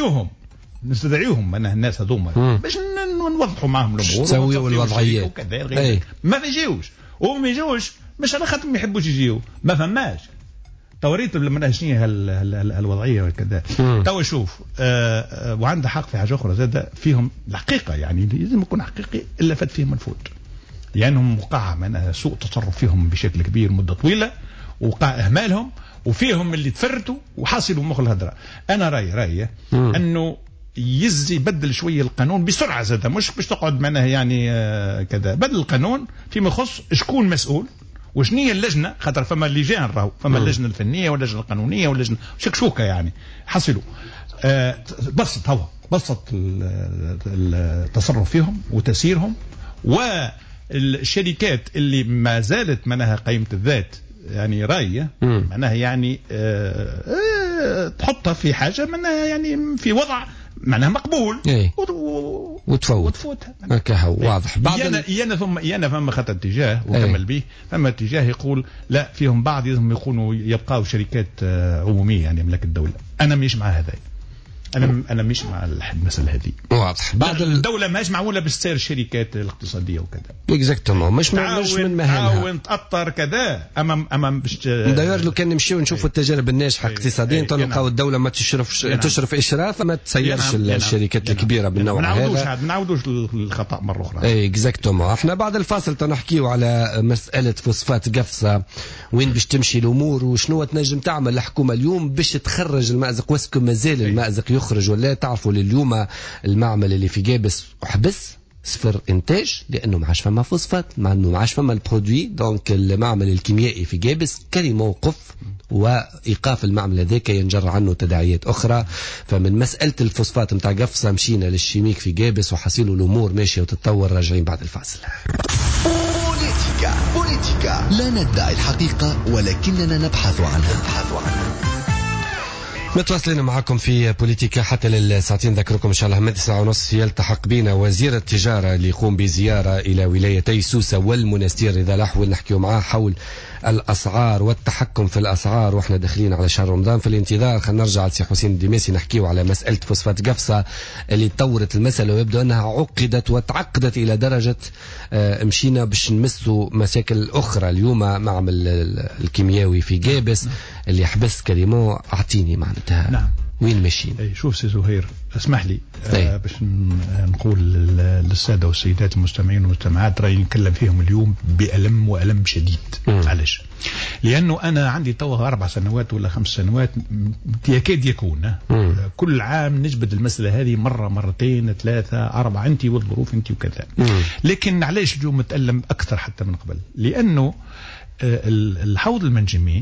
نستدعيهم انا الناس هذوما باش نوضحوا معهم الامور تسويوا الوضعيات وكذا ما يجيوش. وهم يجوش مش على خاطر ما يحبوش يجيو، ما فماش توريت لما شنو الوضعيه وكذا. تو شوف وعنده حق في حاجه اخرى زاد فيهم الحقيقه يعني لازم يكون حقيقي الا فات فيهم الفوت، لانهم وقع من سوء تصرف فيهم بشكل كبير مده طويله، وقع اهمالهم وفيهم اللي تفرتوا وحاصلوا مخ الهدره. انا رايي انه يبدل شويه القانون بسرعه زاد، مش باش تقعد معناها يعني كذا. بدل القانون فيما يخص شكون مسؤول وشنية اللجنة، خاطر فما لجان راهو فما اللجنة الفنية واللجنة القانونية واللجنة شكشوكة يعني حصلوا بسط التصرف فيهم وتسييرهم، الشركات اللي ما زالت منها قيمة الذات يعني راية معناها يعني تحطها في حاجة منها يعني في وضع معناها مقبول وتفوتها هكا واضح. بعض يانا فما خط اتجاه وكمل به، فما اتجاه يقول لا فيهم بعض يكونوا يبقاو شركات عمومية يعني ملك الدولة. أنا مش مع هذا، أنا مش مع المسألة هذه. واضح. بعد الدولة ماش معمولة بالسير الشركات الاقتصادية وكذا. اكزاكتومون مش من مهامها. تعاون تأطر كذا أمام باش داير لو كان نمشيو نشوفوا التجارب الناجحة اقتصاديا تلقاو الدولة ما تشرف إشراف ما تسيرش الشركات الكبيرة بالنوع هذا. ما نعاودوش الخطأ مرة أخرى. اكزاكتومون. احنا بعد الفاصل تنحكيو على مسألة فوسفات قفصة، وين باش تمشي الأمور وشنو تنجم تعمل الحكومة اليوم باش تخرج المأزق، واسكو مازال المأزق يخرج ولا تعرفوا لليوم المعمل اللي في جابس وحبس صفر انتاج لانه ما عادش فما فوسفات، مع انه ما عادش فما البرودوي. دونك المعمل الكيميائي في جابس كان موقف، وايقاف المعمل هذاك ينجر عنه تداعيات اخرى. فمن مساله الفوسفات نتاع قفصه مشينا للشيميك في جابس، وحصيلوا الامور ماشيه وتتطور. راجعين بعد الفاصل. بوليتيكا لا ندعي الحقيقه ولكننا نبحث عنها. متواصلين معكم في بوليتيكا حتى للساعتين. ذكركم إن شاء الله من 9:30 يلتحق بنا وزير التجارة اللي يقوم بزيارة إلى ولايتي سوسة والمنستير إذا الأحول، نحكيو معاه حول الأسعار والتحكم في الأسعار وإحنا داخلين على شهر رمضان. في الانتظار خلينا نرجع لسي حسين الدميسي نحكيو على مسألة فوسفات قفصة اللي طورت المسألة، ويبدو أنها عقدت وتعقدت إلى درجة مشينا باش نمسوا مشاكل أخرى. اليوم معمل الكيميائي في جابس اللي حبس كريمو، أعطيني معناتها نعم وين ماشيين. شوف سي زهير اسمح لي باش نقول للسادة والسيدات المستمعين والمستمعات رأيي نتكلم فيهم اليوم بألم وألم شديد. علاش؟ لأنه أنا عندي توا 4 سنوات ولا 5 سنوات يكاد يكون كل عام نجبد المسألة هذه مرة مرتين 3 4 أنت والظروف أنت وكذا. لكن علاش اليوم متألم أكثر حتى من قبل؟ لأنه الحوض المنجمي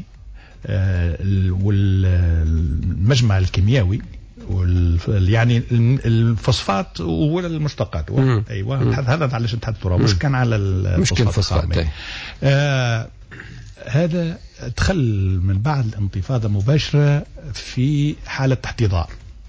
والمجمع الكيميائي يعني الفوسفات ولا المشتقات ايوه هذا علاش نتحدثوا مش كان على الفوسفات. هذا دخل من بعد الانتفاضة مباشرة في حالة احتضار.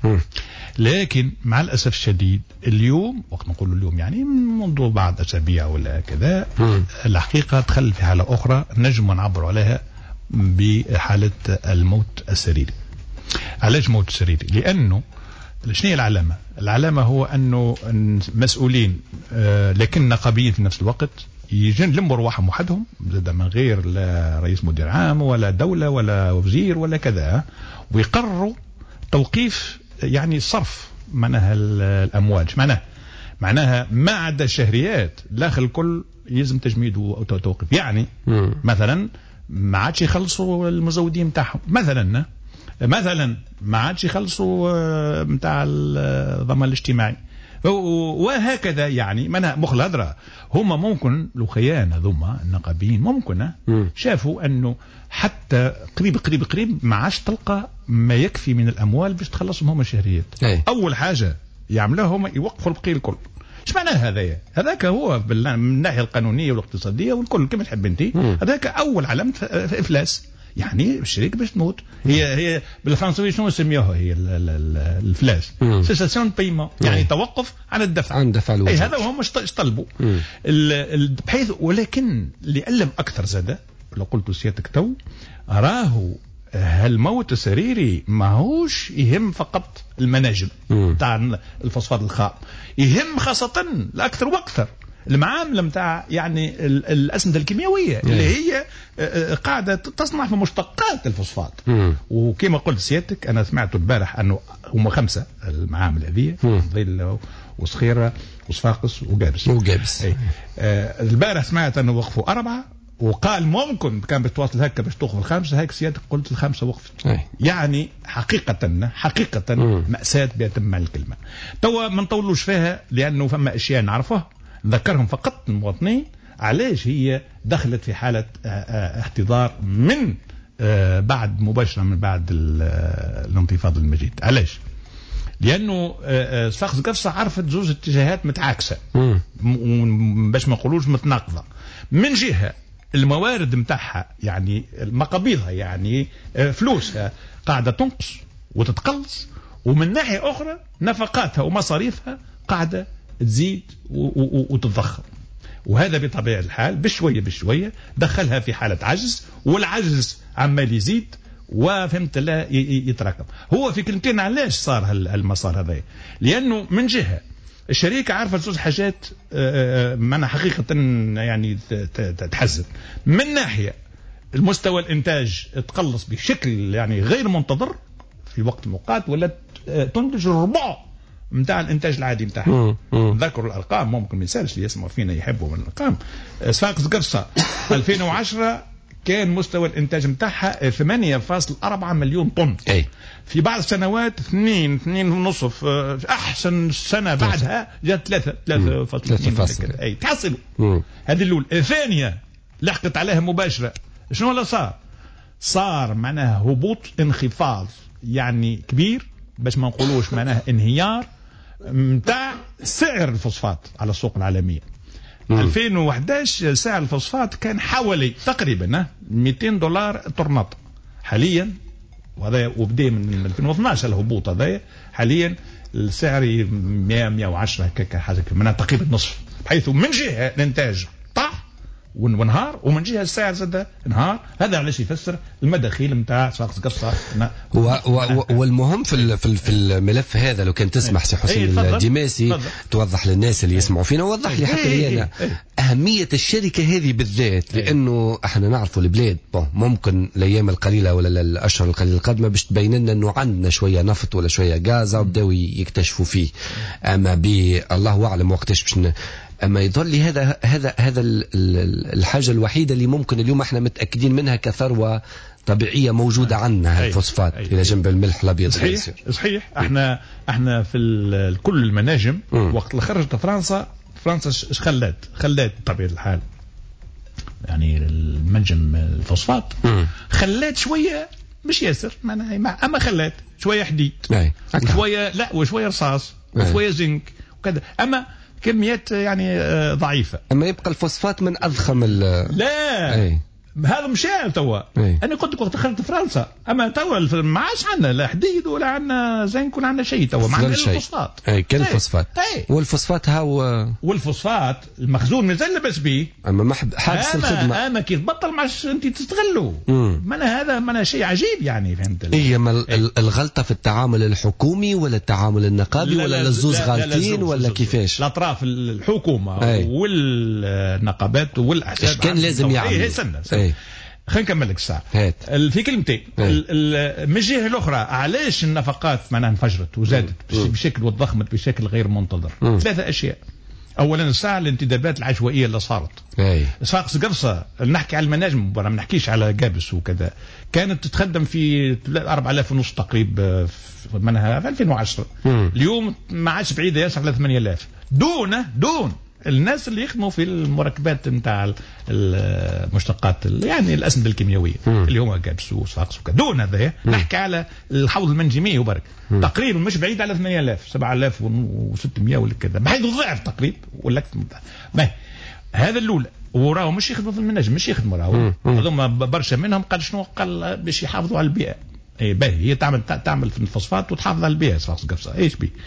لكن مع الأسف الشديد اليوم، وقت نقول اليوم يعني منذ بعض أسابيع ولا كذا، الحقيقة دخل في حالة أخرى نجم نعبر عليها بحالة الموت السريري. علاش موت السريري؟ لأنه شنو هي العلامة؟ العلامة هو أنه مسؤولين لكن نقابيين في نفس الوقت يجن لموا رواحهم وحدهم زاد من غير لا رئيس مدير عام ولا دولة ولا وزير ولا كذا، ويقرروا توقيف يعني صرف معناها الأموال. معناها ما عدا الشهريات داخل الكل يلزم تجميد وتوقيف. يعني مثلا ما عادش يخلصوا المزودين بتاعهم، مثلا ما عادش يخلصوا بتاع الضمان الاجتماعي وهكذا. يعني منها مخلدرة هما ممكن لو خيانة ذوما النقابيين ممكن شافوا أنه حتى قريب ما عادش تلقى ما يكفي من الأموال باش تخلصهم هما الشهريات. أول حاجة يعملوها هما يوقفوا البقية الكل. ايش معناه هذاك هو من الناحية القانونية والاقتصادية والكل كما تحب انت. هذاك أول علامة إفلاس، يعني الشركة باش تموت. هي بالفرنسية شنو يسميوها؟ هي الفلاس سيساسيون بايمون، يعني توقف عن الدفع. هذا وهم ايش طلبوا بحيث. ولكن اللي ألم أكثر زاد لو قلت سيادتك تو راهو هالموت السريري ماهوش يهم فقط المناجم تاع الفوسفات الخام، يهم خاصة الأكثر وأكثر المعاملة متاع يعني الأسمدة الكيميائية اللي هي قاعدة تصنع في مشتقات الفوسفات. وكما قلت سيادتك أنا سمعت البارح أنه هم 5 المعامل هذه، ظل وصخيرة وصفاقس وجابس. البارح سمعت أنه وقفوا 4، وقال ممكن كان بتواصل هكا باش توقف 5. هيك سيادتك قلت 5 وقفت. يعني حقيقة مأساة بيتم مع الكلمة. توا ما نطولوش فيها لأنه فما أشياء نعرفها، نذكرهم فقط المواطنين علاش هي دخلت في حالة احتضار من بعد مباشرة من بعد الانتفاضة المجيد. علاش؟ لانه صفاقس قفصه عرفت زوج اتجاهات متعاكسه باش ما نقولوش متناقضه. من جهه الموارد متاعها يعني مقابيضها يعني فلوسها قاعده تنقص وتتقلص، ومن ناحيه اخرى نفقاتها ومصاريفها قاعده تزيد وتتضخم، وهذا بطبيعه الحال بشويه بشويه دخلها في حاله عجز، والعجز عمال يزيد وفهمت لا يتراكم. هو في كلمتين علاش صار المسار هذا؟ لانه من جهه الشركه عارفه زوج حاجات معنا حقيقه يعني تحزن. من ناحيه المستوى الانتاج تقلص بشكل يعني غير منتظر في وقت مؤقت، ولا تنتج الربع نتاع الانتاج العادي نتاعها. ذكروا الارقام، ممكن ما يسالش اللي يسمعوا فينا يحبوا من الارقام. صفاقس قرصه 2010 كان مستوى الانتاج نتاعها 8.4 مليون طن. في بعض السنوات 2.5. احسن سنه بعدها جات 3.2. اي تحصلوا. هذه الاولى. الثانيه لحقت عليها مباشره. شنو اللي صار معناها هبوط، انخفاض يعني كبير، باش ما نقولوش معناها انهيار متاع سعر الفوسفات على السوق العالميه. 2011 سعر الفوسفات كان حوالي تقريبا $200 طرناطة. حاليا وهذا وبدا من 2012 الهبوط هذا، حاليا السعر 110 هكاك حاجه من تقريبا نصف، بحيث من جهه الانتاج طاح ونهار، ومن جهه السعر زاد نهار. هذا علاش يفسر المداخيل نتاع صفاقس قرصه. والمهم في الملف هذا لو كان تسمح سي حسين الدماسي توضح للناس اللي يسمعوا فينا، ووضح لي حتى لي انا اهميه الشركه هذه بالذات، لانه احنا نعرفوا البلاد ممكن الايام القليله ولا الاشهر القليله القادمه باش تبين لنا انه عندنا شويه نفط ولا شويه غاز وبداوا يكتشفوا فيه، اما الله اعلم وقتاش باش اما يظل لي هذا الحاجه الوحيده اللي ممكن اليوم احنا متاكدين منها كثروه طبيعيه موجوده عندنا، الفوسفات الى جنب الملح الابيض. صحيح. احنا في كل المناجم وقت اللي خرجت فرنسا ايش خلات بطبيعه الحال يعني المنجم الفوسفات خلات شويه مش ياسر اما خلات شويه حديد وشويه رصاص وشويه زنك وكذا، اما كميات يعني ضعيفة. اما يبقى الفوسفات من اضخم لا هذا مشاعر توا. انا قلت لك وقت دخلت فرنسا، اما توا ما عادش عندنا لا حديد ولا عندنا زنك ولا عندنا شيء، توا ما عندنا الفوسفات. كان الفوسفات والفوسفات والفوسفات المخزون مازال لاباس به، اما حابس الخدمه. اما كي تبطل ما عادش انت تستغلوا. هذا ما شيء عجيب يعني، فهمت؟ هي الغلطه في التعامل الحكومي ولا التعامل النقابي ولا الزوز غالطين ولا كيفاش؟ الاطراف الحكومه والنقابات والاحزاب كان لازم يعملوا. خلينا نكمل لك الساعه في كلمتين. من الجهه الاخرى علاش النفقات معناها انفجرت وزادت بشكل وضخمت بشكل غير منتظر؟ 3 أشياء. اولا الساعه الانتدابات العشوائيه اللي صارت. صفاقس قرصه نحكي على المناجم، ما نحكيش على قابس وكذا، كانت تتخدم في 4,500 تقريبا منها في 2010. اليوم ما عادش بعيده ياسر على 8,000 دون الناس اللي يخدموا في المركبات نتاع المشتقات يعني الاسمده الكيميائيه اللي هما قابس وصفاقس وكذا. دون هذا نحكي على الحوض المنجمي وبرك تقريبا مش بعيد على 8,000 7,600 ولا كذا، بحيث ضعف تقريبا ولا هذا الاولى. وراهم مش يخدموا في المناجم، مش يخدموا راهم هذوما برشا منهم قال شنو قال باش يحافظوا على البيئه. باهي هي تعمل في الفوسفات وتحافظ على البيئه صفاقس قرصه ايش بي.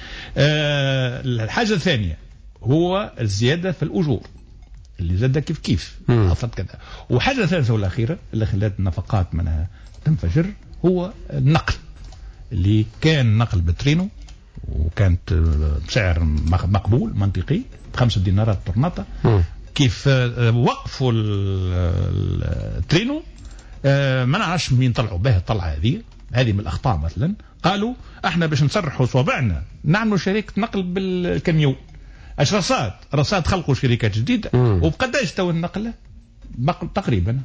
الحاجه الثانيه هو الزيادة في الأجور اللي زاد كيف أفضل كذا. وحاجة ثالثة والأخيرة اللي خلت النفقات منها تنفجر هو النقل، اللي كان نقل بترينو وكانت بسعر مقبول منطقي ب5 دينارات طرناطة. كيف وقفوا الترينو ما نعرفش مين طلعوا به الطلعة هذه من الأخطاء. مثلا قالوا احنا باش نسرحوا صوابعنا نعملوا شركة نقل بالكاميون. اش رصاد خلقوا شركات جديده وبقداش تو النقله تقريبا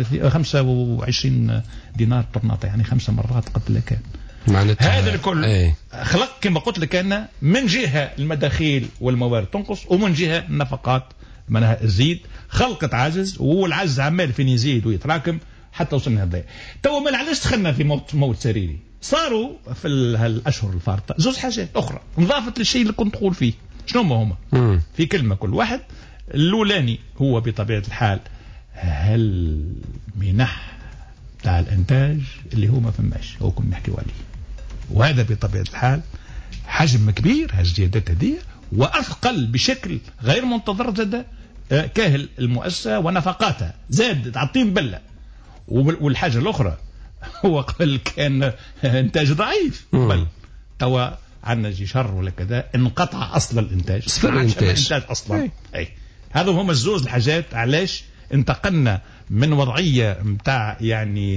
25 دينار طرناطه، يعني 5 مرات قد كان. هذا الكل خلق كما قلت لك انا من جهه المداخيل والموارد تنقص، ومن جهه النفقات منها تزيد، خلقت عجز، والعجز عمال فين يزيد ويتراكم حتى وصلنا هذا. تو ما علاش دخلنا في موت سريري؟ صاروا في الاشهر الفارطه زوج حاجات اخرى مضافه للشيء اللي كنت تقول فيه. شنو هما؟ في كلمه كل واحد. الاولاني هو بطبيعه الحال هل منح تاع الانتاج اللي هو ما فماش هو كنا نحكيو عليه، وهذا بطبيعه الحال حجم كبير هالزيادات هذه، واثقل بشكل غير منتظر زاد كاهل المؤسسه ونفقاتها زاد تعطيهم بله. والحاجه الاخرى هو قبل كان انتاج ضعيف قبل، توا عندنا جي شهر ولا كذا انقطع اصل الانتاج، صفر انتاج اصلا. اي هذا هما الزوز الحاجات علاش انتقلنا من وضعيه نتاع يعني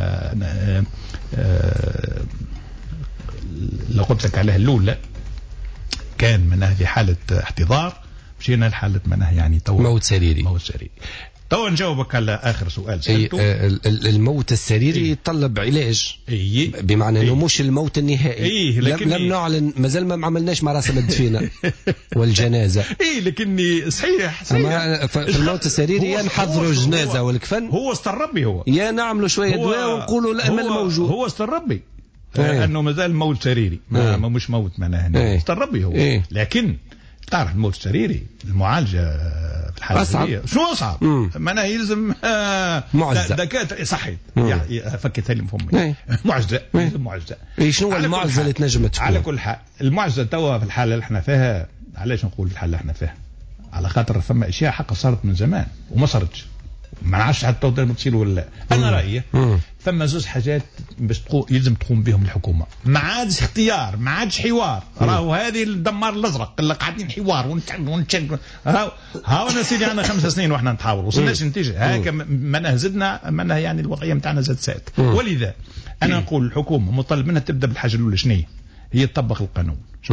لو قلت لك عليها الاولى كان منها في حاله احتضار، مشينا لحاله منها يعني تو موت سريري. تو نجاوبك على اخر سؤال سألته. الموت السريري يتطلب علاج، بمعنى انه مش الموت النهائي. لم نعلن، مازال ما عملناش مراسم الدفينه والجنازه. لكني صحيح في الموت السريري يا نحضروا الجنازه والكفن، هو استر ربي، هو يا نعملوا شويه دواء ونقولوا الامل موجود. هو استر ربي انه مازال موت سريري، مش موت معناها استر ربي هو. لكن تعرف الموت السريري المعالجه في الحاله أصعب. شو أصعب؟ معناها يلزم معزة دكاترة. صحيح يعني فكتها لي فمي معزة. يلزم معزة. شنو المعزة اللي تنجم تكون؟ على كل حال المعزة توا في الحالة اللي احنا فيها، علاش نقول في الحالة اللي احنا فيها؟ على خاطر فما اشياء حقا صارت من زمان وما صارتش، ما نعرفش حتى تصير ولا. انا رايي ثم زوج حاجات باش يلزم تقوم بهم الحكومه، ما عادش اختيار، ما عادش حوار. راهو هذه الدمار الازرق اللي قاعدين حوار ونتشن هاو انا سيدي عندنا 5 سنين واحنا نتحاور وصلناش نتيجه هكا، ما زدنا منها يعني الوضعيه نتاعنا زاد سات. ولذا انا نقول الحكومه مطالب منها تبدا بالحاجه الاولى شنو هي؟ تطبق القانون.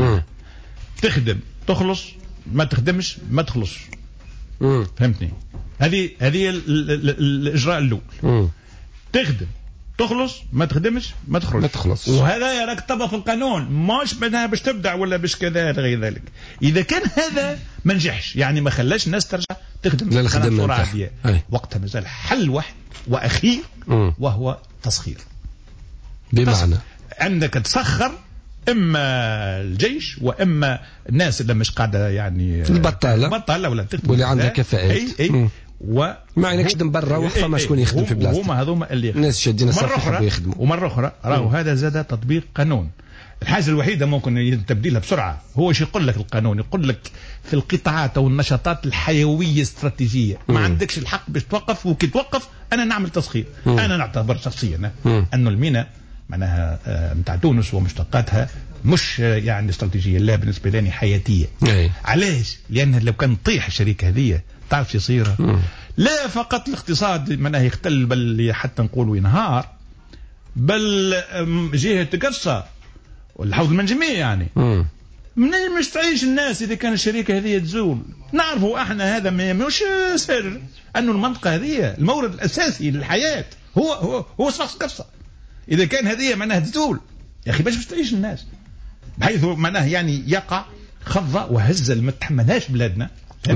تخدم تخلص، ما تخدمش ما تخلص. فهمتني؟ هذه الاجراء الاول. تخدم تخلص، ما تخدمش ما تخرج. وهذا يراك طبق في القانون، مش بدها باش تبدع ولا باش كذا غير ذلك. اذا كان هذا ما نجحش يعني ما خلاش الناس ترجع تخدم بصوره عاديه، وقتها مازال حل واحد واخير وهو تسخير. بمعنى عندك تسخر اما الجيش واما الناس اللي مش قاعده يعني البطاله ولا تخدم واللي عندها كفاءات. وما ينكش تخدم برا وفما شكون يخدم في بلاصتك. هما هذوما اللي الناس شادين الصف يحبوا يخدموا. ومره اخرى راهو هذا زاد تطبيق قانون. الحاجه الوحيده ممكن تبديلها بسرعه هو ايش يقول لك القانون؟ يقول لك في القطاعات او النشاطات الحيويه الاستراتيجيه ما عندكش الحق باش توقف، وكي توقف انا نعمل تسخير. انا نعتبر شخصيا انه المينا معناها نتاع تونس ومشتقاتها مش يعني استراتيجيه، لا بالنسبه لي حياتيه. علاش؟ لان لو كان تطيح الشركه هذه تعرف شو يصير؟ لا فقط الاقتصاد معناه يختل، بل حتى نقولوا ينهار، بل جهه تقصى والحوض المنجميه يعني منين مش تعيش الناس اذا كان الشركه هذه تزول. نعرفوا احنا هذا مش سر انه المنطقه هذه المورد الاساسي للحياه هو شخص قصه. اذا كان هذه معناها تزول يا اخي باش تعيش الناس، بحيث معناه يعني يقع خضه وهزه ما تحملهاش بلادنا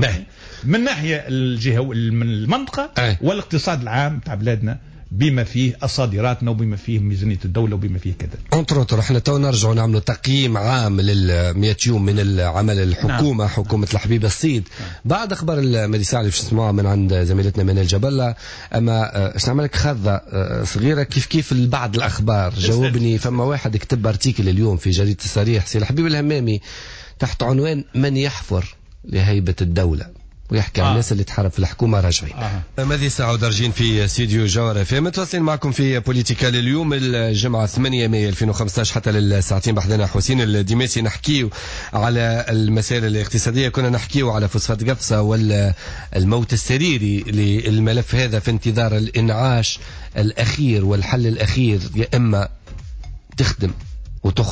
من ناحيه الجهه من المنطقه والاقتصاد العام تاع بلادنا، بما فيه صادراتنا وبما فيه ميزانيه الدوله وبما فيه كذا. انطروتر احنا تو نرجعوا نعملوا تقييم عام لل 100 يوم من العمل الحكومه. حكومه الحبيب الصيد. بعد اخبار المديسه اللي باش نسمعوها من عند زميلتنا منال جبله، اما باش نعمل لك خاضه صغيره كيف بعض الاخبار. جاوبني، فما واحد كتب ارتيكل اليوم في جريده الصريح سي الحبيب الهمامي تحت عنوان من يحفر لهيبه الدوله، ويحكي عن الناس اللي تحارب في الحكومه راجعين. ماذا ساعة ودرجين في استديو جوهر FM، متواصلين معكم في بوليتيكا اليوم الجمعة 8 مايو 2015 حتى للساعتين. بحثنا حسين الدماسي نحكيو على المسائل الاقتصادية، كنا نحكيو على فوسفات قفصة والموت السريري للملف هذا في انتظار الإنعاش الأخير والحل الأخير، يا إما تخدم وتخلص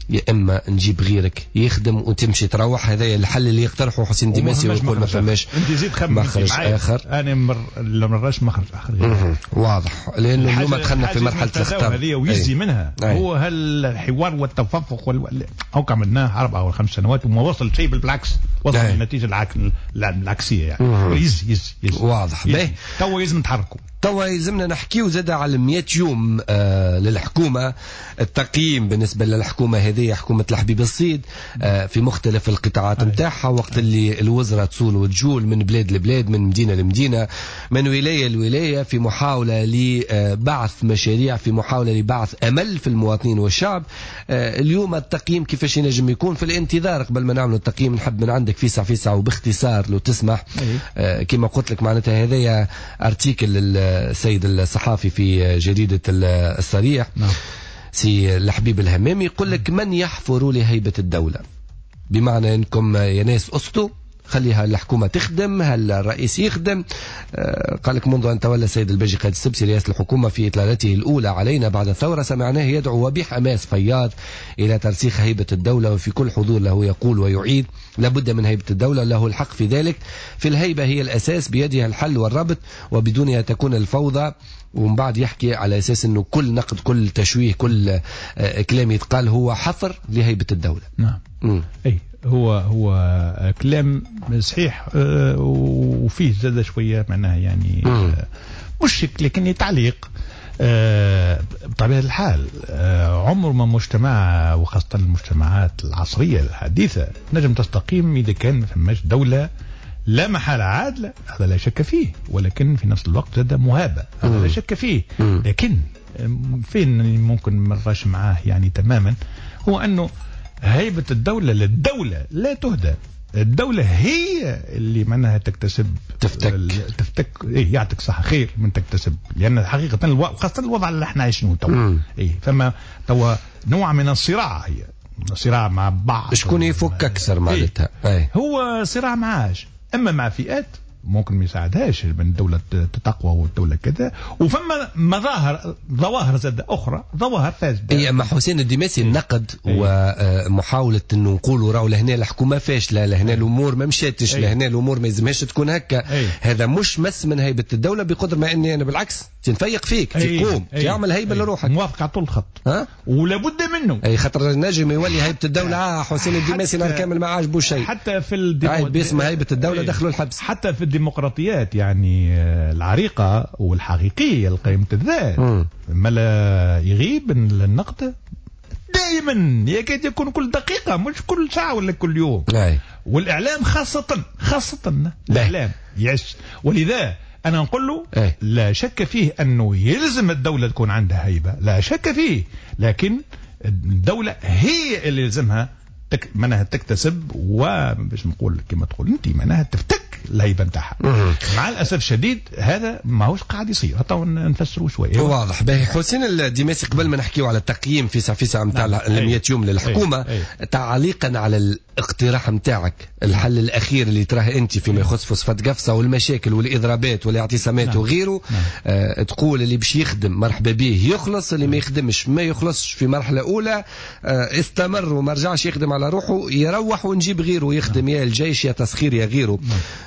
يا اما نجيب غيرك يخدم وتمشي تروح. هذا الحل اللي يقترحه حسين ديماسي ويقول ما فماش مخرج اخر. انا مرش مخرج اخر واضح، لانه اليوم دخلنا في مرحله الاختار هذه ويزي منها. هو هالحوار والتفوق او عملناه 4 أو 5 سنوات وما وصل شيء، بالعكس وصل النتيجه العكسيه يعني. يزي واضح. باهي تو لازم نتحركوا، توا يلزمنا نحكيو زاد على 100 يوم للحكومة. التقييم بالنسبة للحكومة هذه حكومة الحبيب الصيد في مختلف القطاعات متاعها، وقت اللي الوزراء تصول وتجول من بلاد لبلاد، من مدينة لمدينة، من ولاية لولاية، في محاولة لبعث مشاريع، في محاولة لبعث أمل في المواطنين والشعب. اليوم التقييم كيفاش ينجم يكون في الانتظار قبل ما نعمل التقييم؟ نحب من عندك فيسع وباختصار لو تسمح. كما قلت لك معناتها هذايا ارتيكل السيد الصحافي في جريدة الصريح سي الحبيب الهمامي، يقول لك من يحفر لهيبة الدولة، بمعنى انكم يا ناس اسطوا خليها الحكومة تخدم، هل الرئيس يخدم. قال لك منذ أن تولى السيد الباجي قائد السبسي رئاسة الحكومة في إطلالته الأولى علينا بعد الثورة، سمعناه يدعو وبحماس فياض إلى ترسيخ هيبة الدولة، وفي كل حضور له يقول ويعيد لابد من هيبة الدولة، له الحق في ذلك. في الهيبة هي الأساس، بيدها الحل والربط، وبدونها تكون الفوضى. ومن بعد يحكي على أساس أنه كل نقد، كل تشويه، كل كلام يتقال هو حفر لهيبة الدولة. نعم. أي هو كلام صحيح، وفيه زاد شوية معناها يعني مش لكن تعليق. بطبيعة الحال عمر ما مجتمع، وخاصة المجتمعات العصرية الحديثة، نجم تستقيم إذا كان ما فماش دولة لا محالة عادلة، هذا لا شك فيه، ولكن في نفس الوقت زاد مهابة، هذا لا شك فيه. لكن فين ممكن مرش معاه يعني تماما، هو أنه هيبة الدولة للدولة لا تهدى. الدولة هي اللي منها تكتسب تفتك يعطيك صح خير من تكتسب، لأن حقيقة خاصة الوضع اللي احنا عايشينه توا فما توا نوع من الصراع، هي صراع مع بعض. شكون يفك أكثر معناتها؟ هو صراع معاش، أما مع فئات ممكن ما يساعدهاش من الدولة تقوى والدولة كذا، وفما ظواهر زاد أخرى، ظواهر فاسدة. أما حسين الديماسي النقد ومحاولة أنه نقولوا راهو لهنا الحكومة فاشلة، لهنا الأمور ما مشاتش، لهنا الأمور ما يلزمهاش تكون هكا. هذا مش مس من هيبة الدولة بقدر ما أني أنا بالعكس تنفيق فيك، تقوم تعمل هيبة لروحك. موافق على طول الخط، ولابد منه. خاطر نجم يولي هيبة الدولة حسين الديماسي نهار كامل ما عاجبوش شيء، حتى في باسم هيبة الدولة دخلوا الحبس. حتى في الديمقراطيات يعني العريقة والحقيقية القيمة الذات ما لا يغيب النقد دائما، يكاد يكون كل دقيقة مش كل ساعة ولا كل يوم. والإعلام خاصة الإعلام يعيش، ولذا أنا نقول له لا شك فيه أنه يلزم الدولة تكون عندها هيبة، لا شك فيه، لكن الدولة هي اللي يلزمها منها تكتسب، وباش نقول كما تقول انت منها تفتك الهيبه نتاعها. مع الاسف الشديد هذا ماهوش قاعد يصير، حتى نفسروا شويه. واضح. باهي حسين الديماسي، قبل ما نحكيو على التقييم في نتاع ال 100 يوم للحكومه، تعليقا على الاقتراح نتاعك، الحل الاخير اللي تراه انت فيما يخص فوسفات قفصه والمشاكل والاضرابات والاعتصامات وغيره، تقول اللي باش يخدم مرحبا به يخلص، اللي ما يخدمش ما يخلصش في مرحله اولى، استمر وما رجعش يخدم على روحه يروح ونجيب غيره يخدم، يا الجيش يا تسخير يا غيره.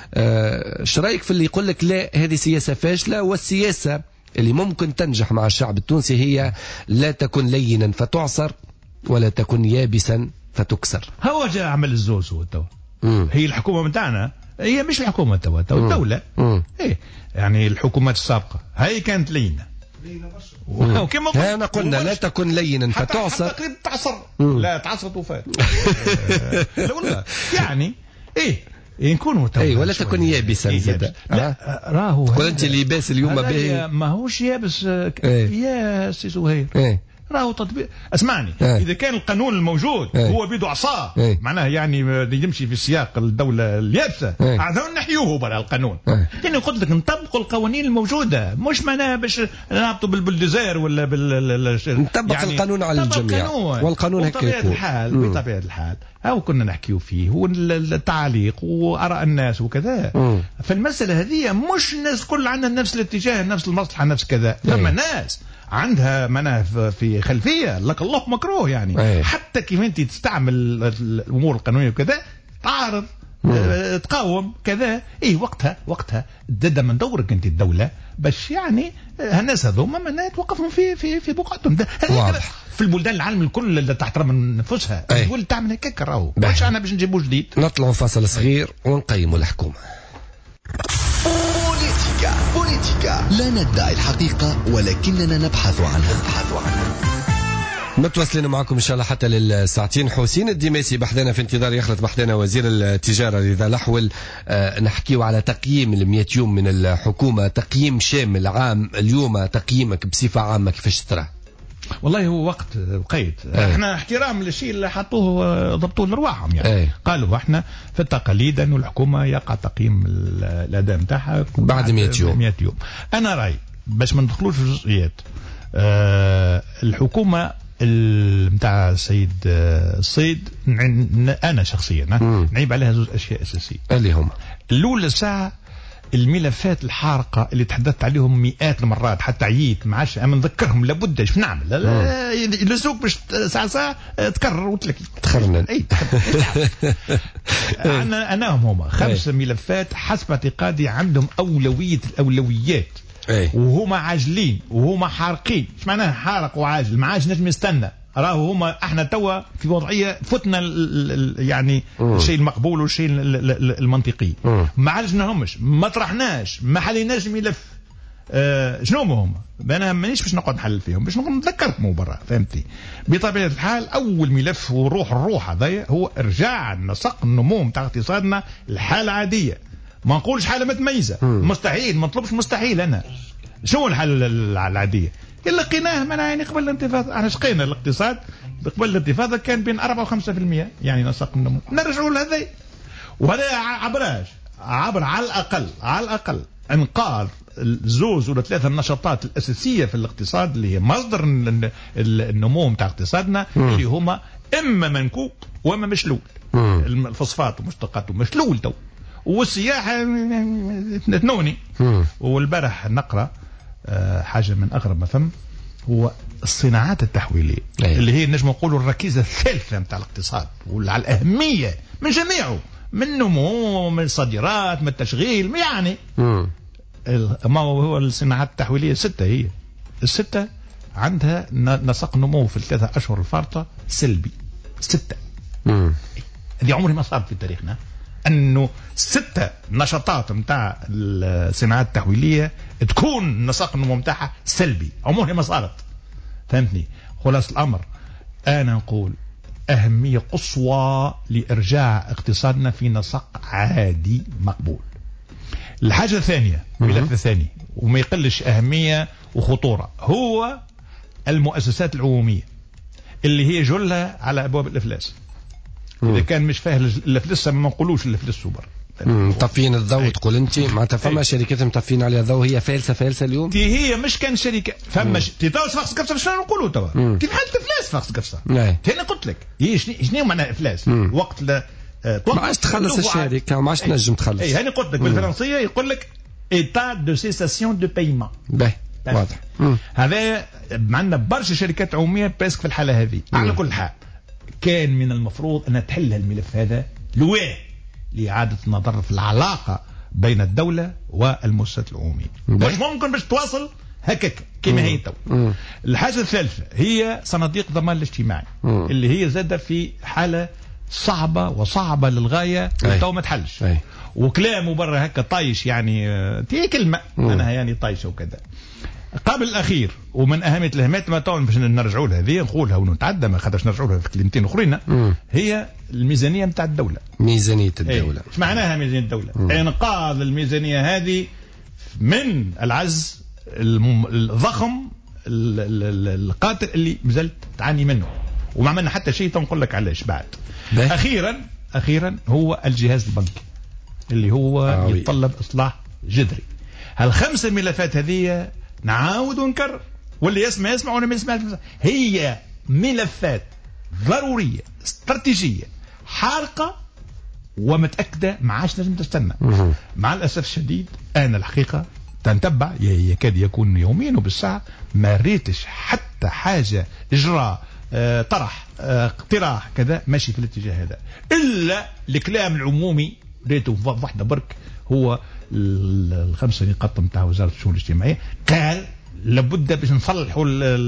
ايش رايك في اللي يقول لك لا هذه سياسه فاشله، والسياسه اللي ممكن تنجح مع الشعب التونسي هي لا تكن لينا فتعصر ولا تكن يابسا فتكسر؟ هو جاء عمل الزوز هو توا. هي الحكومه متاعنا هي مش الحكومه توا الدوله. يعني الحكومات السابقه هي كانت لينه وكما أنا قلنا لا تكن لينا فتعصر، حتى قريب تعصر، لا تعصرت وفات. يعني نكونوا ولا تكن يابسا زاد. راهو قلت لباس اليوم به ماهوش يابس يا سي زهير. راهو تطبيق. اسمعني، اذا كان القانون الموجود هو بيدو عصاه، معناه يعني يمشي في سياق الدوله اليابسه، عاوزين نحيوه برا القانون. يعني قلت لك نطبقوا القوانين الموجوده، مش معناها باش نهبطوا بالبلدوزير ولا نطبق يعني القانون على الجميع، والقانون هكا يكون. بطبيعه الحال أو كنا نحكيو فيه والتعليق وآراء الناس وكذا. فالمسألة هذه مش الناس كل عندنا نفس الاتجاه، نفس المصلحة، نفس كذا. ثم ناس عندها منها في خلفيه لك الله مكروه يعني. حتى كيف انت تستعمل الامور القانونيه وكذا تعارض تقاوم كذا وقتها دد من دورك انت الدوله باش يعني الناس هذوما ما يتوقفون في بقعتهم. في البلدان العالم الكل اللي تحترم نفسها الدول تعمل هكاك راهو باش احنا باش نجيبوا جديد. نطلعوا فاصل صغير ونقيموا الحكومه. بوليتيكا لا ندعي الحقيقه ولكننا نبحث عنها. متواصلين معكم ان شاء الله حتى للساعتين. حسين الدماسي بحثنا في انتظار يخلط بحثنا وزير التجاره رضا الأحول. نحكيو على تقييم ال100 يوم من الحكومه، تقييم شامل عام. اليوم تقييمك بصفه عامه كيفاش ترى؟ والله هو وقت وقيت. احنا احترام للشيء اللي حطوه ضبطوه لرواحهم يعني. قالوا احنا في التقاليد انه الحكومه يقع تقييم الاداء نتاعها بعد 100 يوم. انا رايي باش ما ندخلوش في الجزئيات. الحكومه نتاع السيد الصيد انا شخصيا نعيب عليها زوج اشياء اساسيه اللي هما الاولى ساعه الملفات الحارقه اللي تحدثت عليهم مئات المرات حتى عييت ما عادش نذكرهم لابد ايش نعمل. اللزوق باش ساعه تكرر وتلكي تخرنا انا هم 5 ملفات حسب اعتقادي عندهم اولويه الاولويات. وهما عاجلين وهما حارقين. ايش معناها حارق وعاجل؟ ما عادش نجم يستنى. راهو هما احنا توا في وضعيه فتنا يعني الشيء المقبول والشيء المنطقي. ما عالجناهمش، ما طرحناش، ما حليناش ملف. شنو هما؟ انا مانيش باش نقعد نحلل فيهم، باش نذكركم برا. فهمتي؟ بطبيعه الحال اول ملف الروح هذايا هو ارجاع نسق النمو نتاع اقتصادنا الحاله عاديه. ما نقولش حاله متميزه، مستحيل، ما نطلبش مستحيل. انا شو الحاله العاديه اللي لقيناه من يعني قبل الانتفاضه؟ احنا شقينا الاقتصاد قبل الانتفاضه كان بين 4 و5% يعني نسق النمو. نرجعوا لهذا، وهذا عبر على الاقل انقاذ الزوز ولا 3 النشاطات الاساسيه في الاقتصاد اللي هي مصدر النمو نتاع اقتصادنا، اللي هما اما منكوب واما مشلول. الفوسفات ومشتقاته مشلول تو، والسياحه تنوني. والبارح نقرا حاجه من اغرب ما فهم، هو الصناعات التحويليه اللي هي نجم نقولوا الركيزه الثالثه نتاع الاقتصاد وعلى الاهميه من جميعه، من النمو، من الصادرات، من التشغيل يعني. ما هو الصناعات التحويليه 6 هي ال6 عندها نسق نمو في ال3 أشهر الفارطه سلبي 6. هذه عمري ما صارت في تاريخنا انه 6 نشاطات نتاع الصناعات التحويليه تكون نسق النمو نتاعها سلبي، عمرها ما صارت. فهمتني؟ خلاص الامر انا نقول اهميه قصوى لارجاع اقتصادنا في نسق عادي مقبول. الحاجه الثانيه، الملف الثاني وما يقلش اهميه وخطوره، هو المؤسسات العموميه اللي هي جلها على ابواب الافلاس. إذا كان مش فاهم الفلس ما نقولوش الفلس سوبر. مطفين الضوء تقول انت معناتها فما شركات مطفين عليها الضوء هي فالسه اليوم. هي مش كان شركه فما تيتاوس فاقس قفصه شنو نقولوا توا كيف حالة افلاس فاقس قفصه. انا قلت لك هي شنو معناها افلاس؟ وقت لا ما عادش تخلص الشركه ما عادش تنجم تخلص. اي هاني قلت لك بالفرنسيه يقول لك ايتا دو سيساسيون دو بايمون. واضح. هذا عندنا برشا شركات عموميه باسك في الحاله هذه. على كل حال كان من المفروض أن تحل الملف هذا لإعادة النظر في العلاقة بين الدولة والمؤسسات العمومية. مش ممكن باش تواصل هكاك كما هي تو. الحاجة الثالثة هي صناديق الضمان الاجتماعي اللي هي زادة في حالة صعبة للغاية وتو ما تحلش. وكلامه برا هكا طايش يعني تي كلمة أنا يعني طايشة وكذا. قبل الأخير ومن أهمية الأهميات ما طبعا باش نرجعوا لها هذه نقولها ونتعدى ما خاطرش نرجعوا لها في كلمتين أخرين، هي الميزانية نتاع الدولة. ميزانية الدولة ايش معناها ميزانية الدولة؟ إنقاذ الميزانية هذه من العجز الضخم القاتل اللي مازالت تعاني منه وما عملنا حتى شيء تنقول لك علاش بعد. أخيرا هو الجهاز البنكي اللي هو يتطلب إصلاح جذري. هال5 ملفات هذه نعاود ونكرر واللي يسمع واللي ما يسمعش. هي ملفات ضرورية استراتيجية حارقة ومتأكدة ما عادش لازم تستنى. مع الأسف الشديد أنا الحقيقة تنتبع يكاد يكون يوميا وبالساعة ما ريتش حتى حاجة إجراء طرح اقتراح كذا ماشي في الاتجاه هذا، إلا الكلام العمومي ريته واحدة برك هو الخمسة نقاط نتاع وزارة الشؤون الاجتماعية، قال لابد باش نصلحوا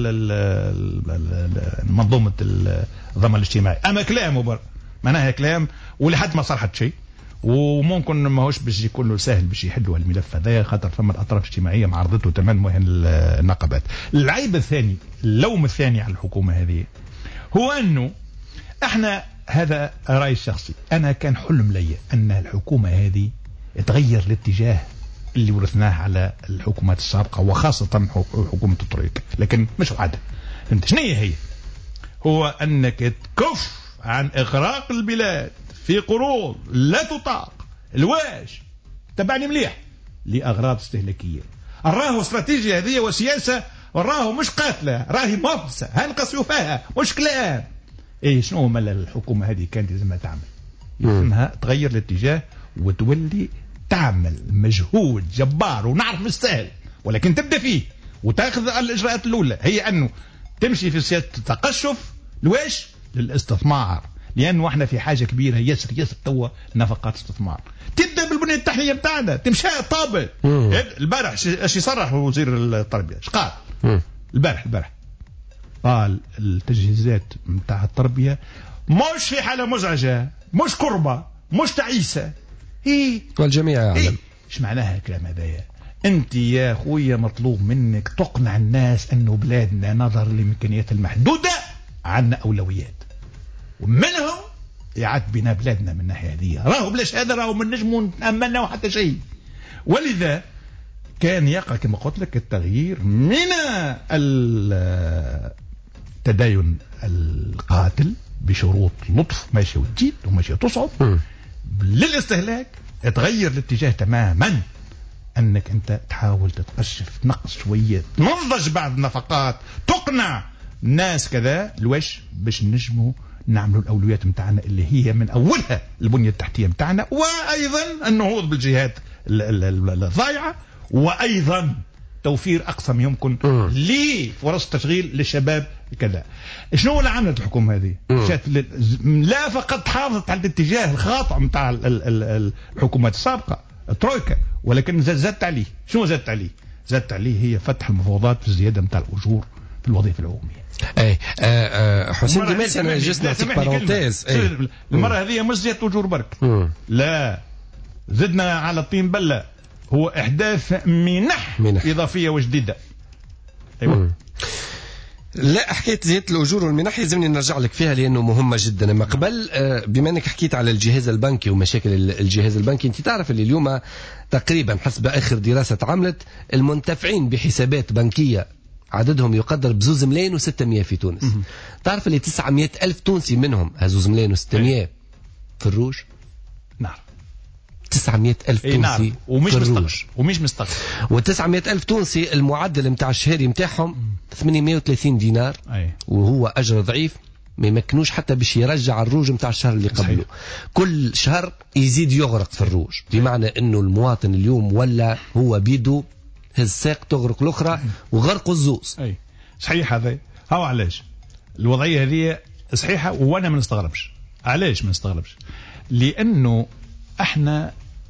منظومة الضمان الاجتماعي. أما كلامه برك معناها كلام ولحد ما صلحت شيء، وممكن ماهوش باش يكون له سهل باش يحلوا الملف هذا، خاطر فما الاطراف الاجتماعيه معارضته تماما النقابات. العيب الثاني، اللوم الثاني على الحكومه هذه هو انه احنا، هذا رايي الشخصي، انا كان حلم لي ان الحكومه هذه تغير الاتجاه اللي ورثناه على الحكومات السابقه وخاصه حكومه الترويكا، لكن مش عادة. انت شنو هي؟ هو انك تكف عن اغراق البلاد في قروض لا تطاق. الواش تبعني مليح لأغراض استهلاكية. راهو استراتيجية هذه وسياسة، راهو مش قاتلة، راهي مبسة هنقص فيها مش كلام. ايه شنو مال الحكومة هذه كانت لازمها تعمل؟ لازمها تغير الاتجاه وتولي تعمل مجهود جبار، ونعرف مش سهل ولكن تبدأ فيه وتاخذ الإجراءات الأولى، هي أنه تمشي في سياسة التقشف لواش؟ للاستثمار، لأنه احنا في حاجة كبيرة ياسر توا نفقات استثمار. تبدأ بالبنية التحتية بتاعنا تمشي طابل. البارح ايش يصرح وزير التربية؟ ايش قال؟ البارح قال التجهيزات متاع التربية مش في حالة مزعجة، مش كربة، مش تعيسة. والجميع يعلم. ايش معناها الكلام هذايا؟ انت يا خويا مطلوب منك تقنع الناس انه بلادنا نظرا لامكانيات المحدودة عندنا اولويات، ومنهم إعادة بناء بلادنا من الناحية هذه. راهو بلاش هذا راهو من نجم نأملنا حتى شيء. ولذا كان يقع كما قلت لك التغيير من التدين القاتل بشروط لطف ماشي وتجيد وماشي تصعب للاستهلاك، تغير الاتجاه تماما، أنك أنت تحاول تتقشف نقص شوية، تنضج بعض النفقات، تقنع الناس كذا الوش باش نجموا نعملوا الأولويات متاعنا اللي هي من أولها البنية التحتية متاعنا، وأيضا النهوض بالجهات الضائعة، وأيضا توفير أقصى ما يمكن لفرص تشغيل للشباب كذا. شنو اللي عملت الحكومة هذه؟ لا فقط حافظت على الاتجاه الخاطئ متاع الحكومات السابقة الترويكا، ولكن زادت عليه. شنو زادت عليه؟ زادت عليه هي فتح المفاوضات في الزيادة متاع الأجور في الوظيفة العمومية. حسين ديميل انا جست نعطيك بارونتيز. المرة هذه مش زيادة أجور برك، لا زدنا على الطين بلة، هو إحداث منح إضافية وجديدة. أيوة. لا حكاية زيادة الأجور والمنح يلزمني نرجع لك فيها لأنه مهمة جدا. أما قبل بما أنك حكيت على الجهاز البنكي ومشاكل الجهاز البنكي، أنت تعرف اللي اليوم تقريبا حسب آخر دراسة عملت المنتفعين بحسابات بنكية عددهم يقدر ب2 ملايين و600 في تونس. تعرف اللي 900 ألف تونسي منهم 2 ملايين و600 في الروج. نعم 900 ألف تونسي ومش مستقر. و900 ألف تونسي المعدل متاع الشهري متاعهم 830 دينار، وهو أجر ضعيف ما يمكنوش حتى باش يرجع الروج متاع الشهر اللي قبله. كل شهر يزيد يغرق في الروج، بمعنى انه المواطن اليوم ولا هو بيدو هز ساق تغرق الاخرى وغرقوا الزوز. اي صحيح هذا. هاو علاش الوضعيه هذه صحيحه، وانا ما نستغربش. علاش ما نستغربش؟ لانه احنا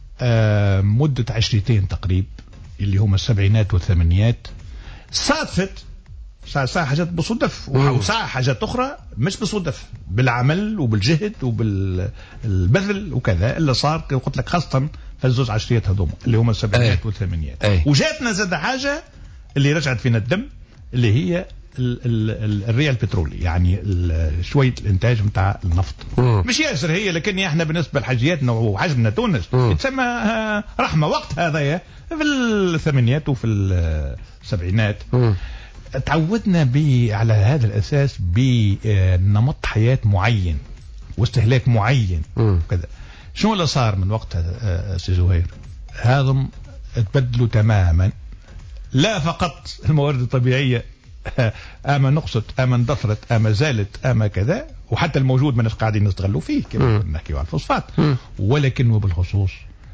مده 20 تقريبا اللي هما السبعينات والثمانينات صادفت ساعة حاجات بصدف وساعة حاجات أخرى مش بصدف، بالعمل وبالجهد وبالبذل وكذا اللي صار. قلت لك خاصة في الزوز عشريات هذوما اللي هما السبعينات والثمانينات. وجاتنا زاد حاجة اللي رجعت فينا الدم اللي هي الريال بترولي، يعني شوية الانتاج متاع النفط. مش ياسر هي، لكن احنا بالنسبة لحاجياتنا وحجمنا تونس يتسمى رحمة. وقت هذا في الثمانينات وفي السبعينات تعودنا على هذا الأساس بنمط حياة معين واستهلاك معين وكذا. شنو اللي صار من وقتها سي زهير؟ هذم تبدلوا تماما، لا فقط الموارد الطبيعية اما نقصت اما اندثرت اما زالت اما كذا، وحتى الموجود ما قاعدين نستغلوا فيه كما نحكي على الفوسفات، ولكن وبالخصوص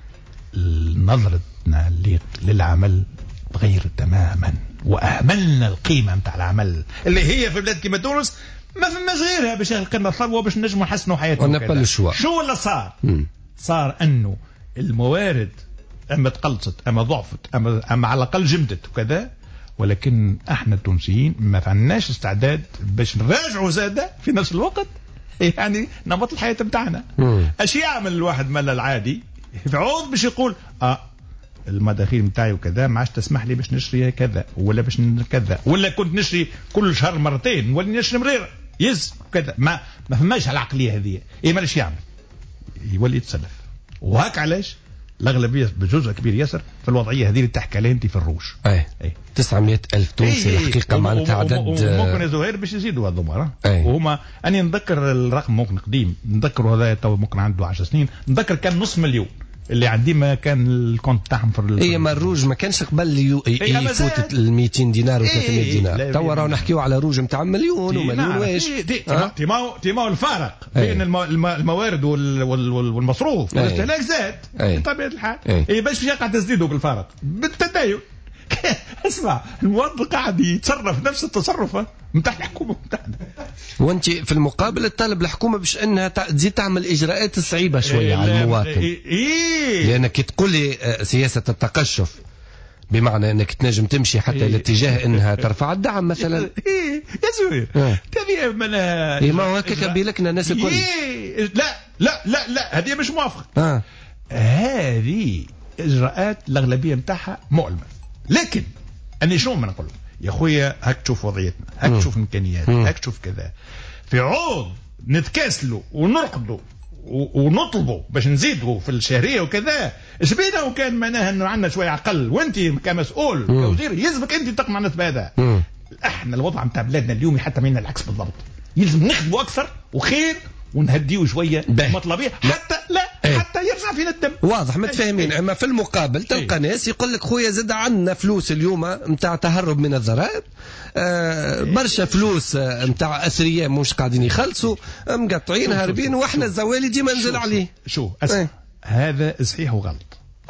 نظرتنا للعمل تغير تماما، واهملنا القيمه نتاع العمل اللي هي في بلاد كما تونس ما فماش غيرها باش يلقينا ثروه باش نجموا نحسنوا حياتنا. شو اللي صار انه الموارد اما تقلصت اما ضعفت اما على الاقل جمدت وكذا، ولكن احنا التونسيين ما فعلناش استعداد باش نراجعوا زاده في نفس الوقت يعني نمط الحياه بتاعنا. اش يعمل الواحد مال العادي يعوض باش يقول المداخيل نتاعي وكذا ما عادش تسمح لي باش نشري كذا ولا باش كذا، ولا كنت نشري كل شهر مرتين ولي نشري مريره يز كذا. ما فماش العقليه هذه. ايه ماش يعمل؟ يولي يتسلف. وهاك علاش الاغلبيه بجزء كبير ياسر في الوضعيه هذه اللي تحكي عليها انت في الروج. 900,000 تونسي الحقيقه معناتها عدد ممكن يا زهير باش يزيدوا هذوما وهما. انا نذكر الرقم ممكن قديم نذكره هذا تو ممكن عنده 10 سنين، نذكر كان نص مليون اللي عندي ما كان الكونت تاعهم في ما الروج ما كانش قبل يفوت ال 200 دينار و 300 دينار. توا راهو نحكيو على روج نتاع مليون ومليون واش. تيماو الفارق بين الموارد والمصروف والاستهلاك زاد بطبيعه الحال. باش يقع تزيدوا بالفارق بالتداين. اسمع المواطن قاعد يتصرف نفس التصرف نتاع الحكومه نتاعنا، وانت في المقابل تطالب الحكومه باش انها تزيد تعمل اجراءات صعيبه شويه على المواطن. لانك تقول لي سياسه التقشف بمعنى انك تنجم تمشي حتى الاتجاه انها ترفع الدعم مثلا. يا زوير هذه ما هو هكاك بيلكنا الناس الكل. لا هذه مش موافقه. هذه اجراءات الاغلبيه نتاعها مؤلمه، لكن أنا شو ما نقول يا خويا هاك تشوف وضعيتنا، هاك تشوف إمكانياتنا، هاك تشوف كذا. في عوض نتكاسلوا ونرقدوا ونطلبوا باش نزيدوا في الشهرية وكذا، ايش بينا وكان معناها انه عندنا شوية عقل، وانت كمسؤول كوزير يلزمك انت تقنع الناس بهذا. احنا الوضع نتاع بلادنا اليوم حتى منا العكس بالضبط، يلزم نخدموا اكثر وخير ونهديوا شويه مطلبيه حتى يرجع فينا الدم. واضح متفاهمين. اما في المقابل تلقى ناس يقول لك خويا زاد عندنا فلوس اليوم نتاع تهرب من الضرائب، برشا فلوس نتاع اثرياء مش قاعدين يخلصوا مقطعين هاربين، واحنا الزوالي ديما ننزل عليه. هذا صحيح وغلط.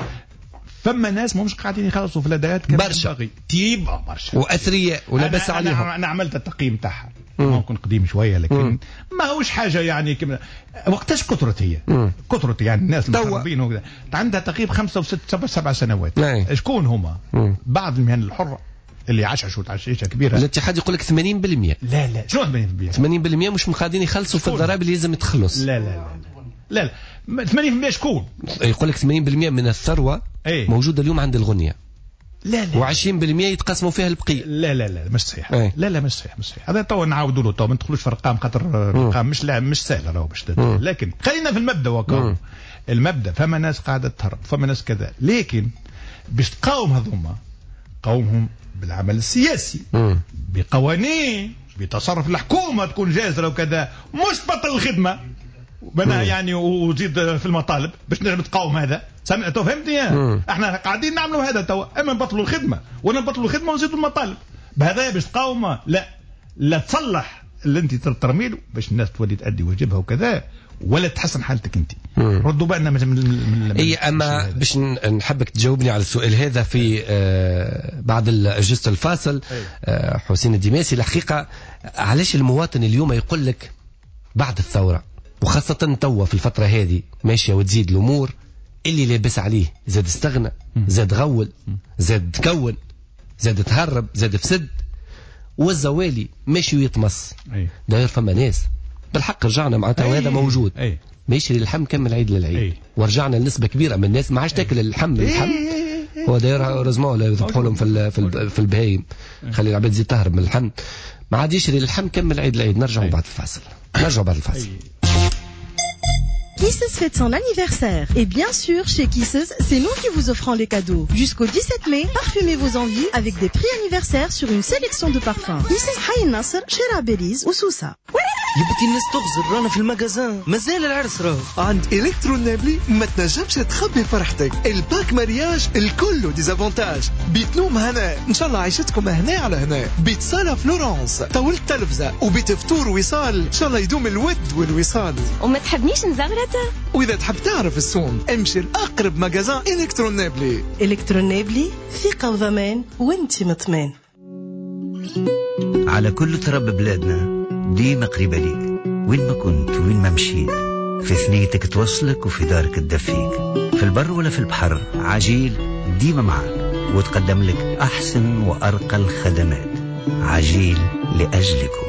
فما ناس مش قاعدين يخلصوا في الاداءات برشا برشا واثرياء ولبس عليهم. انا عملت التقييم تاعها ممكن قديم شويه، لكن ما هوش حاجه يعني وقتاش كثرت هي كثرت يعني الناس المخربين وكذا عندها تقريب 5 و6 7 سنوات. شكون هما؟ بعض المهن الحره اللي عششوا تعشيشه كبيره. الاتحاد يقول لك 80%. لا شنو 80% مش مقعدين يخلصوا في الضرائب اللي لازم تخلص. لا 80% شكون؟ يقول لك 80% من الثروه موجوده اليوم عند الغنيه. لا و20% يتقسموا فيها البقيه. لا مش صحيح. لا مش صحيح. هذا تو نعاودوا له، تو ما ندخلوش في ارقام خاطر ارقام مش سهله راهو باش لكن خلينا في المبدا وكاو. المبدا فما ناس قاعده تهرب، فما ناس كذا، لكن باش تقاوم هذوما قاومهم بالعمل السياسي، بقوانين، بتصرف الحكومه تكون جازره وكذا، مش بطل الخدمه بنا يعني وزيد في المطالب باش نجم تقاوم هذا. تو فهمتني؟ احنا قاعدين نعملوا هذا تو، اما نبطلوا الخدمه ولا نبطلوا الخدمه ونزيدوا المطالب بهذا باش تقاوم. لا تصلح اللي انت ترميله باش الناس تولي تأدي واجبها وكذا، ولا تحسن حالتك انت. ردوا بالنا من اما باش نحبك تجاوبني على السؤال هذا في بعد اجازه الفاصل. حسين الدماسي الحقيقه علاش المواطن اليوم يقول لك بعد الثوره وخاصة توا في الفترة هذه ماشية وتزيد الأمور، اللي لابس عليه زاد استغنى، زاد غول، زاد تكون، زاد تهرب، زاد فسد، والزوالي ماشي ويطمس. داير فما ناس بالحق رجعنا معناتها وهذا موجود ماشي للحم كمل عيد للعيد، ورجعنا لنسبة كبيرة من الناس ما عادش تاكل اللحم. هو دايرها رزمه ولا يذبحوا لهم في البهايم، خلي العباد تزيد تهرب من اللحم، ما عاد يشري اللحم كمل عيد العيد. نرجعوا بعد الفاصل. Kisses fête son anniversaire. Et bien sûr, chez Kisses, c'est nous qui vous offrons les cadeaux. Jusqu'au 17 mai, parfumez vos envies avec des prix anniversaires sur une sélection de parfums. Kisses Haïn Nasser, Chera Belize ou Sousa. يبتي الناس تغزر، رانا في المجازان مازال العرس راه. عند إلكترونابلي ما تنجمش تخبي فرحتك. الباك مارياج الكل ديزافونتاج. بيت نوم هنا ان شاء الله عيشتكم هنا على هنا. بيت صالة فلورنس طول التلفزة، وبيت فطور وصال ان شاء الله يدوم الود والوصال. وما تحبنيش نزغرته؟ واذا تحب تعرف السوم امشي لاقرب مجازان إلكترونابلي. إلكترونابلي ثقة وضمان وانت مطمئن. على كل تراب بلادنا ديما قريبة ليك، وين ما كنت وين ما مشيت، في ثنيتك توصلك وفي دارك تدفيك، في البر ولا في البحر عجيل ديما معك وتقدم لك أحسن وأرقى الخدمات. عجيل لأجلكم.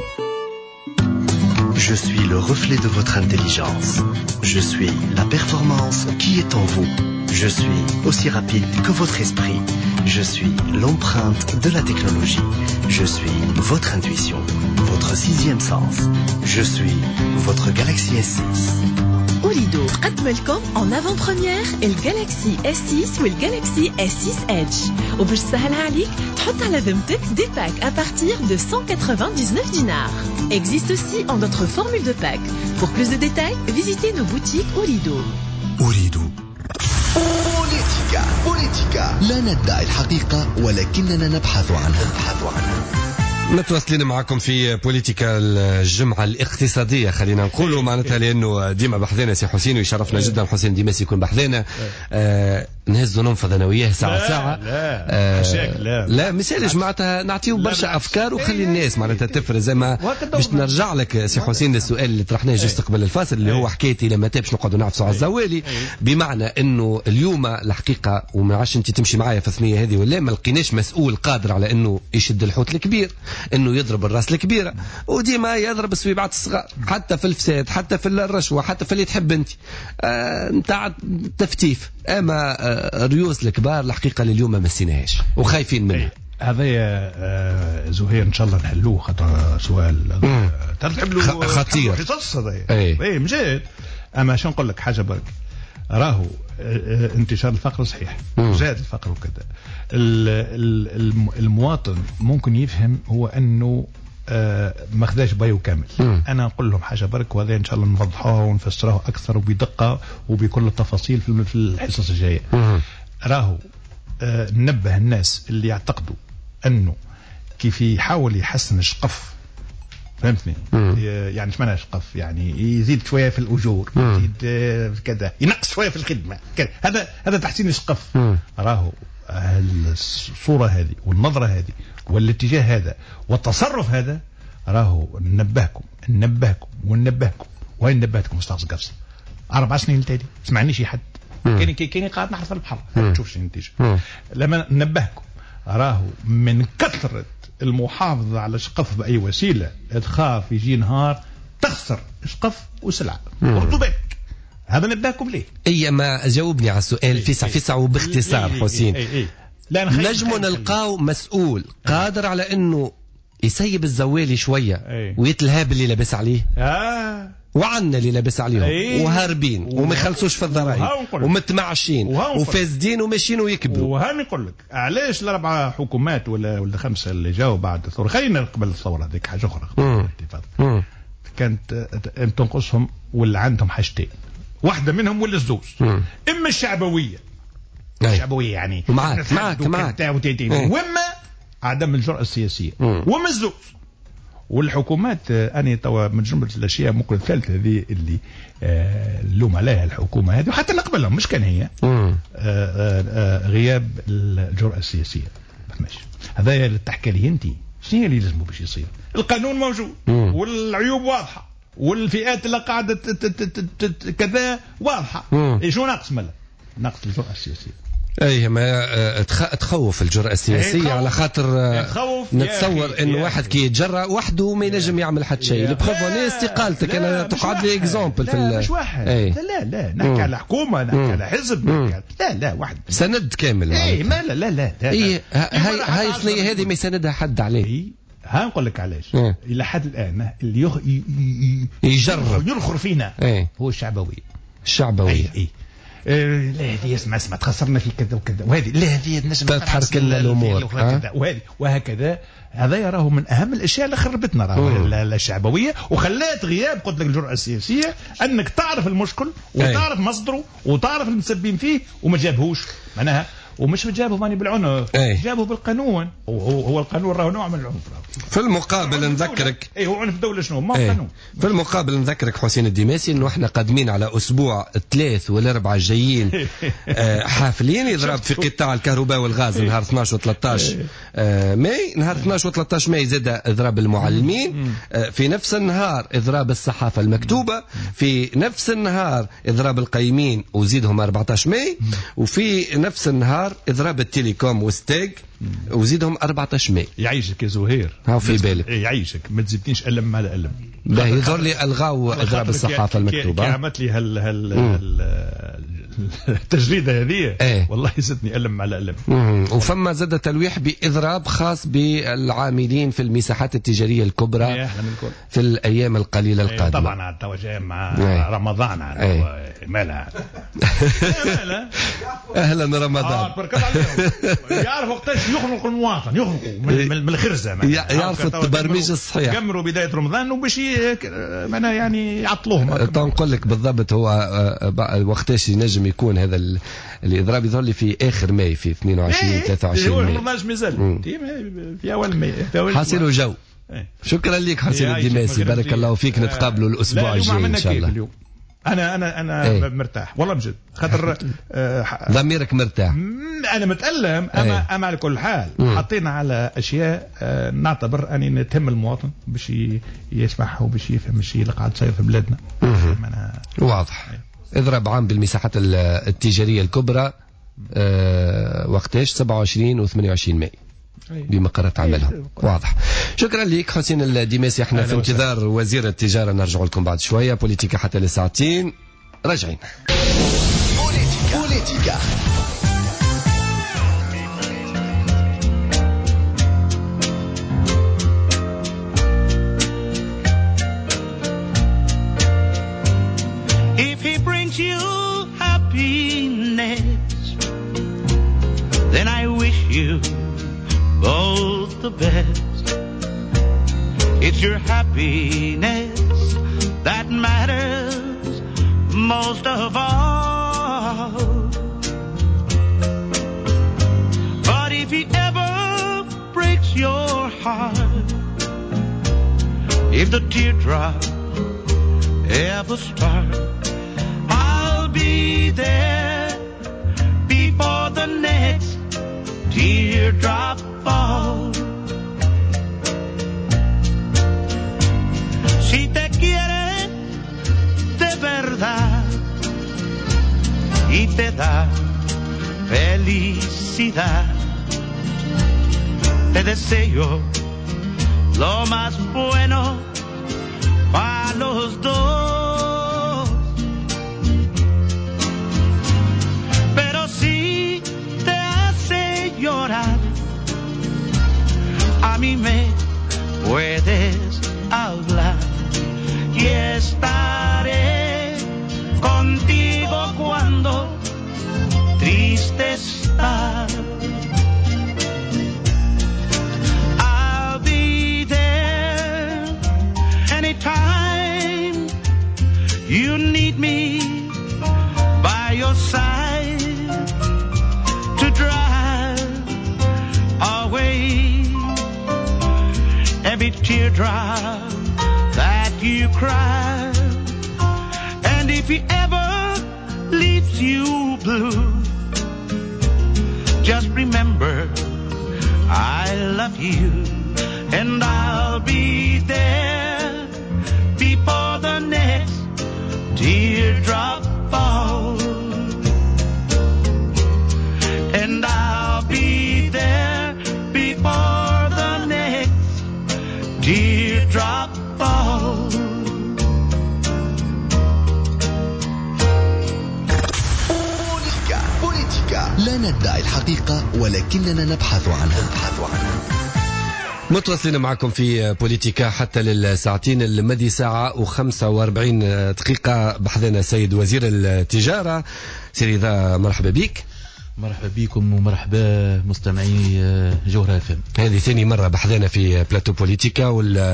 Je suis le reflet de votre intelligence. Je suis la performance qui est en vous. Je suis aussi rapide que votre esprit. Je suis l'empreinte de la technologie. Je suis votre intuition, votre sixième sens. Je suis votre Galaxy S6. أوليدو قدم لكم en avant-première الجالكسي S6 والجالكسي S6 Edge، وباش تسهلها عليك تحط على ذمتك des packs à partir de 199 dinars. Existe aussi en d'autres formules de packs. Pour plus de détails, visitez nos boutiques Olido. أريد بوليتيكا. لا ندعي الحقيقة ولكننا نبحث عنها. متواصلين معكم في بوليتيكا الجمعة الاقتصادية، خلينا نقولوا معناتها، لأنه ديما بحذنا سي حسين، ويشرفنا جدا حسين ديما يكون بحذنا. نهزوا ننفذ أنا وياه ساعة. لا مثالش معناتها نعطيو برشا أفكار وخلي الناس معناتها تفرز. زي ما باش نرجع لك سي حسين للسؤال اللي طرحناه جست قبل الفاصل، اللي هو حكايتي لما تابش نقعدوا نعفسوا على الزوالي، بمعنى أنه اليوم الحقيقة، وما عادش أنت تمشي معايا في الثنية هذه ولا ما لقيناش مسؤول قادر على أنه يشد الحوت الكبير، انه يضرب الراس الكبيره، وديما يضرب السويبعات الصغار، حتى في الفساد، حتى في الرشوه، حتى في اللي تحب انت نتاع التفتيف. اما ريوس الكبار الحقيقه لليوم ما مسيناهاش وخايفين منها. هذا زهير ان شاء الله نحلوه، خاطر سؤال تحب له خطير قصص هذا. اي مجد. اما شو نقول لك حاجه برك، راهو انتشار الفقر صحيح، زاد الفقر وكذا. المواطن ممكن يفهم هو انه ما خداش بايو كامل. انا نقول لهم حاجه برك، وهذا ان شاء الله نوضحوها ونفسروها اكثر وبدقه وبكل التفاصيل في الحصص الجايه. راهو ننبه الناس اللي يعتقدوا انه كيف يحاول يحسن الشقف، فهمتني؟ يعني ايش معنى شقف؟ يعني يزيد شويه في الاجور، يزيد كذا، ينقص شويه في الخدمه كذا. هذا تحسين الشقف. راهو الصوره هذه والنظره هذه والاتجاه هذا والتصرف هذا، راهو ننبهكم وين نبهتكم استاذ قفص 4 سنين تالي سمعني شي حد كاين قاعد نحر في البحر تشوف شنو النتيجه. لما ننبهكم، راهو من كثره المحافظة على الشقف بأي وسيلة تخاف يجي نهار تخسر شقف وسلعة. ردوا بالك، هذا نبداكم ليه؟ اي ما جاوبني على السؤال فيسع وباختصار حسين. نجم نلقاو مسؤول قادر على انه يسيب الزوالي شوية ويتلهاب اللي لابس عليه. وعنا اللي لابس عليهم وهاربين وما يخلصوش في الضرائب ومتمعشين وفاسدين وماشيين ويكبروا. وهاني نقول لك علاش ال4 حكومات ولا 5 اللي جاوا بعد الثوره، خلينا قبل الثوره هذيك حاجه اخرى كانت تنقصهم ولا عندهم حاجتين، واحده منهم ولا الزوز. اما الشعبويه يعني معك واما عدم الجرأة السياسيه، واما الزوز. والحكومات أنا توا من جملة الأشياء ممكن الثالثة هذه اللي اللوم عليها الحكومة هذه وحتى اللي قبلها مش كان هي غياب الجرأة السياسية. ماشي، هذا اللي تحكي لي أنت شنو هي اللي لازم باش يصير؟ القانون موجود والعيوب واضحة والفئات اللي قاعدة كذا واضحة. شو ناقص ملا؟ ناقص الجرأة السياسية. اي ما تخوف الجرأة السياسية على خاطر نتصور انه واحد كي يتجرأ وحده ما ينجم يعمل حتى شيء. البروفوني استقالتك انا تقعد لي اكزامبل في مش واحد. لا نحكي على حكومة، نحكي على حزب، لا واحد سند كامل. اي ما لا هاي الثنية هذه ما يسندها حد عليه. ها نقول لك علاش. الى حد الان اللي يجرب ينخر فينا هو الشعبوية. الشعبوية لا هذه اسمع تخسرنا في كذا وكذا، وهذه لا هذه نجم تحرك الامور وهكذا. هذا راهو من اهم الاشياء اللي خربتنا راهو الشعبويه، وخلات غياب قلت لك الجرأه السياسيه انك تعرف المشكل وتعرف مصدره وتعرف المسبين فيه وما جابهوش معناها، ومش جابه ماني بالعنف، جابه بالقانون. هو القانون راهو نوع من العنف. في المقابل نذكرك هو عنف دولة شنو ما قانون. في المقابل نذكرك حسين الدماسي انه احنا قادمين على اسبوع 3 و4 جايين حافلين يضرب في قطاع الكهرباء والغاز نهار 12 و13 ماي، نهار 12 و13 ماي زاد اضراب المعلمين، في نفس النهار اضراب الصحافة المكتوبة، في نفس النهار اضراب القايمين وزيدهم 14 ماي، وفي نفس النهار اضراب التليكوم وستيج وزيدهم 14 ماي. يعيشك يا زهير، ها في بالك يعيشك ما تزيدنيش ألم على ألم. باهي يظهر لي الغاو اضراب الصحافه المكتوبه. عملت لي التجريده هذه والله زدني ألم على ألم. وفما زاد تلويح باضراب خاص بالعاملين في المساحات التجاريه الكبرى في الايام القليله القادمه. طبعا التوجه مع رمضان مالها اهلا رمضان. يعرف وقتاش يخنق المواطن، يخنقوا من الخرزه، يعرف التبرميج الصحيح. جمروا بدايه رمضان وباش معناها يعني يعطلوهم. تنقول لك بالضبط هو وقتاش ينجم يكون هذا الاضراب. يظهر لي في اخر ماي، في 22 23 ماي. هو مازال في اول ماي حاصل جو. شكرا لك حسين الدماسي، بارك الله فيك. نتقابلوا الاسبوع الجاي ان شاء الله. انا مرتاح والله بجد، خاطر ضميرك مرتاح. انا متألم اما على كل حال حطينا على اشياء نعتبر اني تهم المواطن باش يسمعها وباش يفهم الشيء اللي قاعد يصير في بلادنا. واضح. اضرب عام بالمساحات التجاريه الكبرى وقتاش 27 و 28 ماي بمقرات عملهم. واضح. شكرا لك حسين الدماسي. احنا في انتظار وزير التجارة، نرجع لكم بعد شوية. بوليتيكا حتى لساعتين راجعين. بوليتيكا. If he brings you happiness, then I wish you both the best. It's your happiness that matters most of all. But if he ever breaks your heart, if the teardrop ever starts, I'll be there before the next teardrop falls. Si te quiere de verdad y te da felicidad, te deseo lo más bueno para los dos. Pero si te hace llorar, a mí me puedes hablar y estaré contigo cuando triste estás. I'll be there anytime you need me by your side to drive away every teardrop that you cry. And if he ever leaves you blue, just remember I love you, and I'll be there before the next teardrop falls. And I'll be there before the next teardrop falls. بوليتيكا. لا ندعي الحقيقة ولكننا نبحث عنها. متواصلين معكم في بوليتيكا حتى للساعتين المدي ساعة و45 دقيقة. بحثنا سيد وزير التجارة. سيدي ذا مرحبا بك. مرحبا بكم ومرحبا مستمعي جوهرة FM. هذه ثاني مرة بحثنا في بلاتو بوليتيكا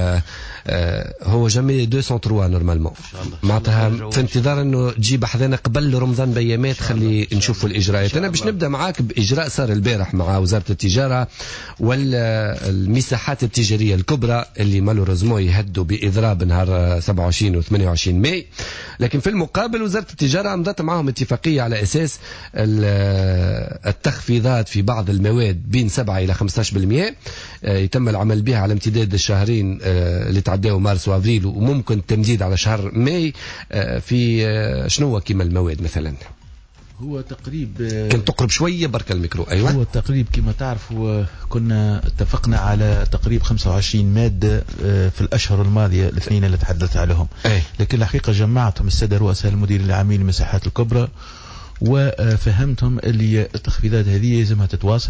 هو جامي 203 نورمالمون معناتها في انتظار انه تجي بحثنا قبل رمضان بيامات. خلي نشوفوا الاجراءات. انا باش نبدا معاك باجراء صار البارح مع وزارة التجارة والمساحات التجارية الكبرى اللي مالوريزمون يهدوا باضراب نهار 27 و 28 ماي. لكن في المقابل وزارة التجارة مضت معهم اتفاقية على اساس التخفيضات في بعض المواد بين 7 إلى 15% يتم العمل بها على امتداد الشهرين اللي تعداوا مارس وابريل، وممكن التمديد على شهر ماي. في شنو كما المواد مثلا؟ هو تقريب كان تقرب شوية برك الميكرو. أيوة. هو تقريب كما تعرفوا كنا اتفقنا على تقريب 25 مادة في الأشهر الماضية الاثنين اللي تحدثت عليهم. لكن الحقيقة جمعتهم السادة رؤساء المدير العامين للمساحات الكبرى وفهمتهم اللي التخفيضات هذه لازمها تتواصل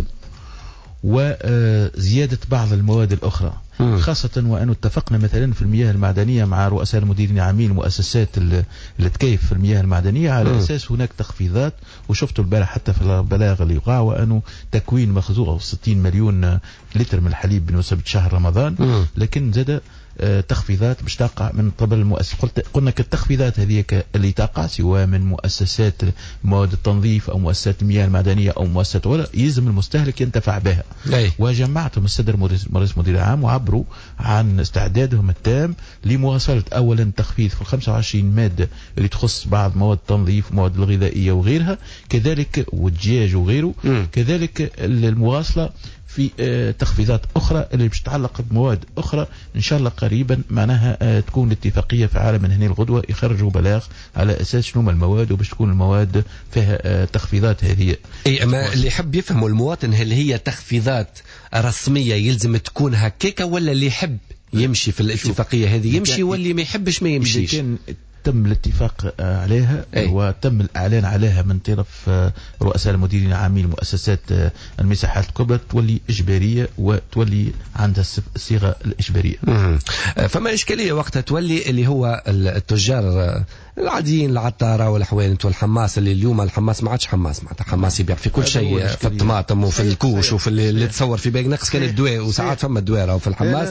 وزيادة بعض المواد الأخرى، خاصة وأنه اتفقنا مثلا في المياه المعدنية مع رؤساء المديرين العامين المؤسسات اللي تكيف في المياه المعدنية على أساس هناك تخفيضات. وشفتوا البارح حتى في البلاغ اللي وقع وأنه تكوين مخزوع 60 مليون لتر من الحليب بمناسبة شهر رمضان. لكن زاد تخفيضات باش تقع من قبل المؤسسات. قلنا كالتخفيضات هذه اللي تقع سواء من مؤسسات مواد التنظيف او مؤسسات المياه المعدنيه او مؤسسات ولا يلزم المستهلك ينتفع بها. وجمعتهم السادة رئيس مدير العام وعبروا عن استعدادهم التام لمواصله اولا التخفيض في 25 ماده اللي تخص بعض مواد التنظيف ومواد الغذائيه وغيرها، كذلك والدجاج وغيره. كذلك المواصله في تخفيضات أخرى اللي باش تتعلق بمواد أخرى إن شاء الله قريبا. معناها تكون الاتفاقية فعالة من هنا الغدوة، يخرجوا بلاغ على أساس شنو المواد وباش تكون المواد فيها تخفيضات هذه. أي أما اللي يحب يفهموا المواطن هل هي تخفيضات رسمية يلزم تكون هكاكا، ولا اللي يحب يمشي في الاتفاقية هذه يمشي واللي ما يحبش ما يمشيش؟ تم الاتفاق عليها وتم الإعلان عليها من طرف رؤساء المديرين العامين لمؤسسات المساحات الكبرى تولي إجبارية وتولي عندها الصيغة الإجبارية. فما إشكالية وقتها تولي اللي هو التجار العاديين العطارة والحوانت والحماس اللي اليوم الحماس ما عادش حماس، معناتها حماس يبيع في كل شيء، في الطماطم وفي الكوش وفي اللي تصور في باقي نقص كان الدواء وساعات فما الدواء وفي الحماس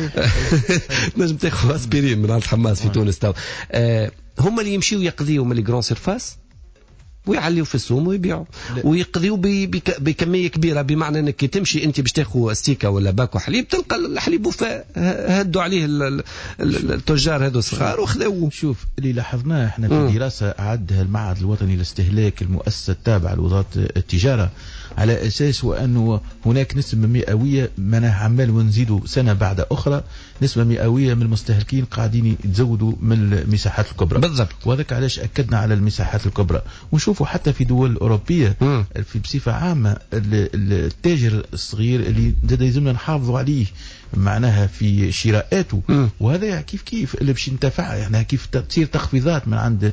نجم تاخذ اسبرين من عند الحماس في تونس تو. هم اللي يمشيوا يقضيوا من الجران سيرفاس ويعليوا في السوم ويبيعوا ويقضيوا بكميه كبيره، بمعنى انك تمشي انت باش تاخذ استيكه ولا باكو حليب تلقى الحليب وفاء هدوا عليه التجار هذو الصغار وخذوه. شوف اللي لاحظناه احنا في دراسه اعدها المعهد الوطني للاستهلاك المؤسسه التابعه لوزاره التجاره على اساس وانه هناك نسبه مئويه معناها عمال ونزيدوا سنه بعد اخرى نسبه مئويه من المستهلكين قاعدين يتزودوا من المساحات الكبرى بالضبط. وذاك علاش اكدنا على المساحات الكبرى. ونشوفوا حتى في دول اوروبيه في بصفه عامه التاجر الصغير اللي لازمنا نحافظوا عليه معناها في شراءاته وهذا كيف اللي باش ينتفع يعني كيف تصير تخفيضات من عند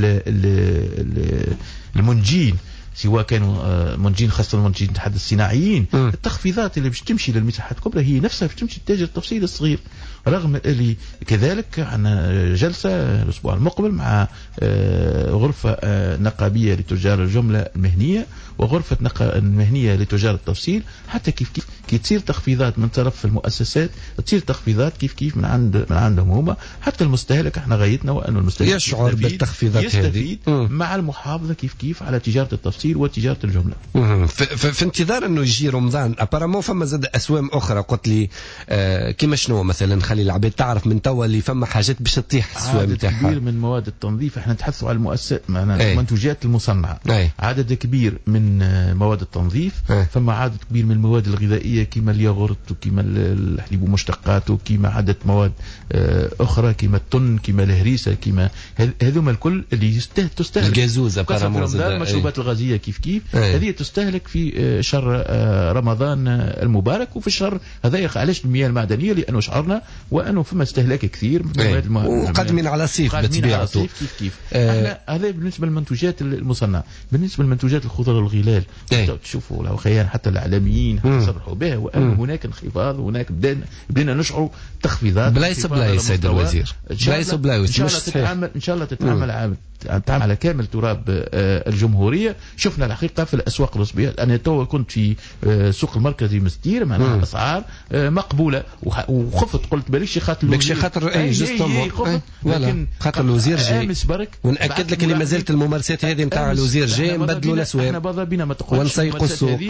المنتجين سواء كانوا منتجين خاصة المنتجين تحدث الصناعيين. التخفيضات اللي باش تمشي للمساحات الكبرى هي نفسها باش تمشي للتاجر التفصيلي الصغير، رغم اللي كذلك عندنا جلسة الأسبوع المقبل مع غرفة نقابية لتجار الجملة المهنية وغرفة المهنية لتجار التفصيل، حتى كيف تصير تخفيضات من طرف المؤسسات تصير تخفيضات كيف من عندهم هما، حتى المستهلك احنا غايتنا وأنه المستهلك يشعر بالتخفيضات هذه مع المحافظة كيف على تجارة التفصيل وتجارة الجملة. في انتظار انه يجي رمضان ابارامون فما زاد اسوام اخرى قلت لي كيما شنو مثلا خلي العباد تعرف من توا اللي فما حاجات باش تطيح الاسوام تاعها. عدد كبير من مواد التنظيف احنا نتحدثوا على المؤسسات المنتوجات المصنعة. عدد كبير من مواد التنظيف. فما عدد كبير من المواد الغذائية كيما الياغورت وكيما الحليب ومشتقاته وكيما عدد مواد اخرى كيما التن كيما الهريسة كيما هذوما الكل اللي تستهلك الجازوز المشروبات الغازية كيف هذه تستهلك في شهر رمضان المبارك وفي الشهر هذا علاش المياه المعدنية لأنه شعرنا وانه فما استهلاك كثير وقادمين على صيف بطبيعته. كيف احنا هذا بالنسبه للمنتوجات المصنعه. بالنسبه للمنتوجات الخضر والغلال تشوفوا لو خيان حتى الاعلاميين صرحوا بها وان هناك انخفاض وهناك بدينا نشعروا تخفيضات. بلايص سيد الوزير، بلايص ان شاء الله تتعامل على كامل تراب الجمهوريه. شفنا الحقيقه في الاسواق الرسميه. انا تو كنت في السوق المركزي مستير معناها الاسعار مقبوله وخفت. قلت بالكش خاطر اي جوستومون لكن خاطر الوزير جاي امس برك ونأكد لك اللي ما زالت الممارسات هذه نتاع الوزير جاي نبدلوا الاسواق. احنا بضا بينا ما تقولش ونسيقوا السوق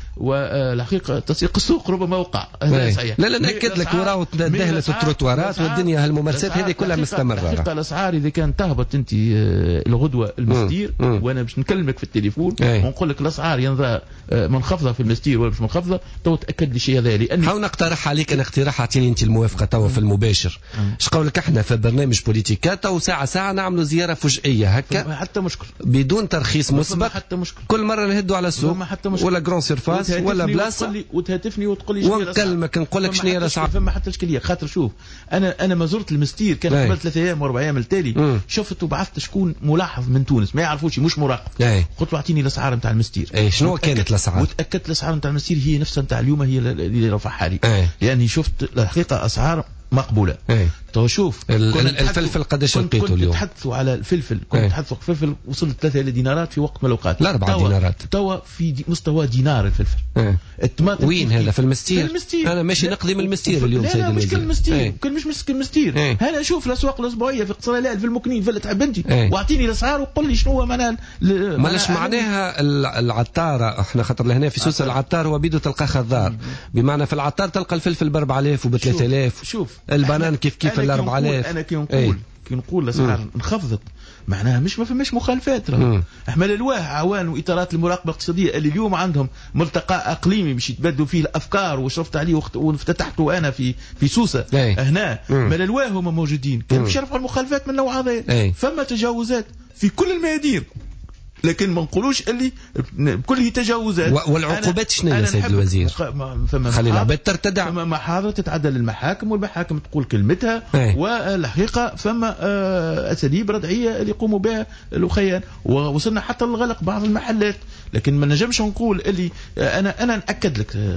والحقيقه تسيق السوق ربما وقع. هذا صحيح. لا نأكد لك وراو دهلت التروتوارات والدنيا هالممارسات هذه كلها مستمره. الحقيقه الاسعار اذا كانت تهبط انت الغدوه المستير وانا باش نكلمك في التليفون ونقول لك الاسعار ينظر منخفضه في المستير ولا مش منخفضه تو تاكد لي شيء هذا. لاني حاول نقترح عليك انا اقتراح اعطيني انت الموافقه توا في المباشر. ايش قولك احنا في برنامج بوليتيكات او ساعه نعملوا زياره فجئيه هكا حتى مشكل بدون ترخيص مسبق حتى مشكل. كل مره نهدوا على السوق ولا جرون سيرفاس ولا بلاصه وتهاتفني وتقول لي ونكلمك نقول لك شنو هي الاسعار. فما حتى اشكاليه. خاطر شوف انا ما زرت المستير كان قبل 3 ايام و4 ايام التالي شفت وبعثت شكون ملاحظ من تونس ما يعرفوش مش مراقب. قلت له اعطيني الاسعار نتاع المستير. شنو كانت الاسعار؟ وتاكدت الاسعار نتاع المستير هي نفسها نتاع اليوم هي اللي رفعها لي. يعني شفت الحقيقه اسعار مقبوله. تو شوف الفلفل قداش لقيته اليوم؟ تحدثوا على الفلفل كنت تحدثوا الفلفل وصلت 3 دينارات في وقت من الاوقات. 4 دينارات توا في مستوى دينار الفلفل. الطماطم وين هذا في المستير؟ انا ماشي نقدم المستير اليوم سيد الوزير. مش كالمستير كل مش مسك المستير. انا اشوف الاسواق الاسبوعيه في قصر الهلال في المكنين في تعب بنتي واعطيني الاسعار وقول لي شنو هو معناها مالاش معناها العطاره. احنا خاطر لهنا في سوس العطار هو بيدو تلقى خضار بمعنى في العطار تلقى الفلفل ب 4000 وب 3000. شوف البنان كيف ال 4000. انا كي نقول الاسعار انخفضت معناها مش ما فماش مخالفات. احنا الواه عوان واطارات المراقبه الاقتصاديه اللي اليوم عندهم ملتقى اقليمي باش يتبادلوا فيه الافكار وشرفت عليه وافتتحته انا في سوسه هنا. مال الواه هما موجودين كانوا باش يرفعوا المخالفات من النوع هذا. فما تجاوزات في كل الميادين لكن ما نقولوش اللي كله تجاوزات. والعقوبات شنو يا سيد الوزير؟ خلي العباد ترتدع. فما محاضرة تتعدى للمحاكم والمحاكم تقول كلمتها. والحقيقة فما أساليب ردعية اللي يقوموا بها الأخيان ووصلنا حتى للغلق بعض المحلات. لكن ما نجمش نقول اللي انا ناكد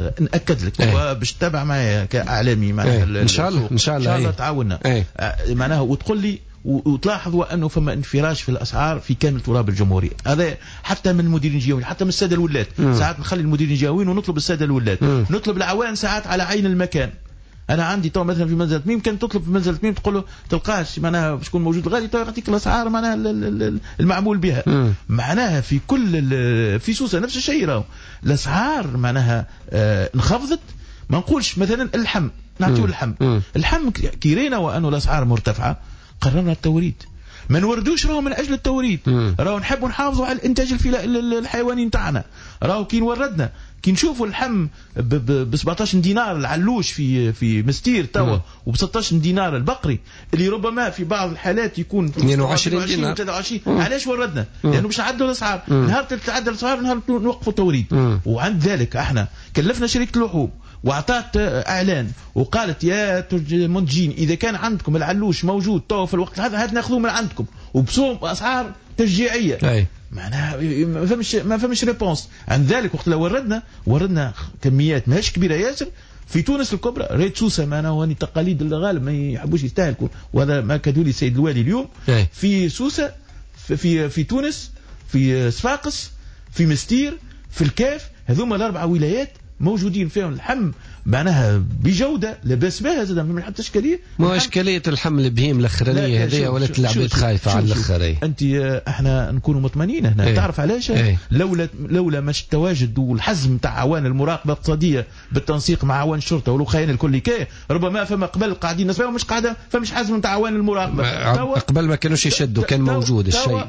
لك باش تتابع معايا كاعلامي معناها ان شاء الله تعاوننا معناها وتقول لي وتلاحظوا انه فما انفراج في الاسعار في كامل تراب الجمهوريه. هذا حتى من المديرين الجهويين حتى من الساده الولاد. ساعات نخلي المديرين الجهويين ونطلب الساده الولاد. نطلب العوان ساعات على عين المكان. انا عندي تو مثلا في منزل تميم كان تطلب في منزل تميم تقول له تلقاش معناها باش تكون موجود غالي تو يعطيك الاسعار معناها المعمول بها. معناها في كل في سوسه نفس الشيء راهو الاسعار معناها انخفضت. ما نقولش مثلا اللحم نعطيو اللحم كيرينا وانه الاسعار مرتفعه قررنا التوريد. ما نوردوش راهو من اجل التوريد راهو نحبوا نحافظوا على الانتاج الحيواني نتاعنا. راهو كي نوردنا كي نشوفوا اللحم ب 17 دينار العلوش في مستير توا وب 16 دينار البقري اللي ربما في بعض الحالات يكون 22 دينار 23. علاش وردنا؟ لانه باش نعدلوا الاسعار. نهار تتعدل الاسعار نهار نوقفوا التوريد. وعند ذلك احنا كلفنا شركه اللحوم واعطت اعلان وقالت يا منتجين اذا كان عندكم العلوش موجود تو في الوقت هذا هات ناخذوه من عندكم وبصوم اسعار تشجيعيه. معناها ما فمش ريبونس. عند ذلك وقت لو وردنا كميات ماهيش كبيره ياسر في تونس الكبرى. ريت سوسه معنا واني تقاليد الغالب ما يحبوش يستهلكوا وهذا ما كادوا لي السيد الوالي اليوم. في سوسه في تونس في صفاقس في مستير في الكاف هذوما الاربع ولايات موجودين فيهم اللحم معناها بجوده لا باس بها زاد ما حتى اشكاليه. ما اشكاليه اللحم البهيم الاخرانيه هذه ولا العباد خايفه على الاخرين. انت احنا نكونوا مطمئنين هنا. تعرف علاش؟ لولا مش التواجد والحزم تاع عوان المراقبه الاقتصاديه بالتنسيق مع عوان الشرطه والوخاين الكل ربما فما قبل قاعدين نسمعوا مش قاعده فمش حزم تاع عوان المراقبه. قبل ما كانوش يشدوا كان موجود الشيء.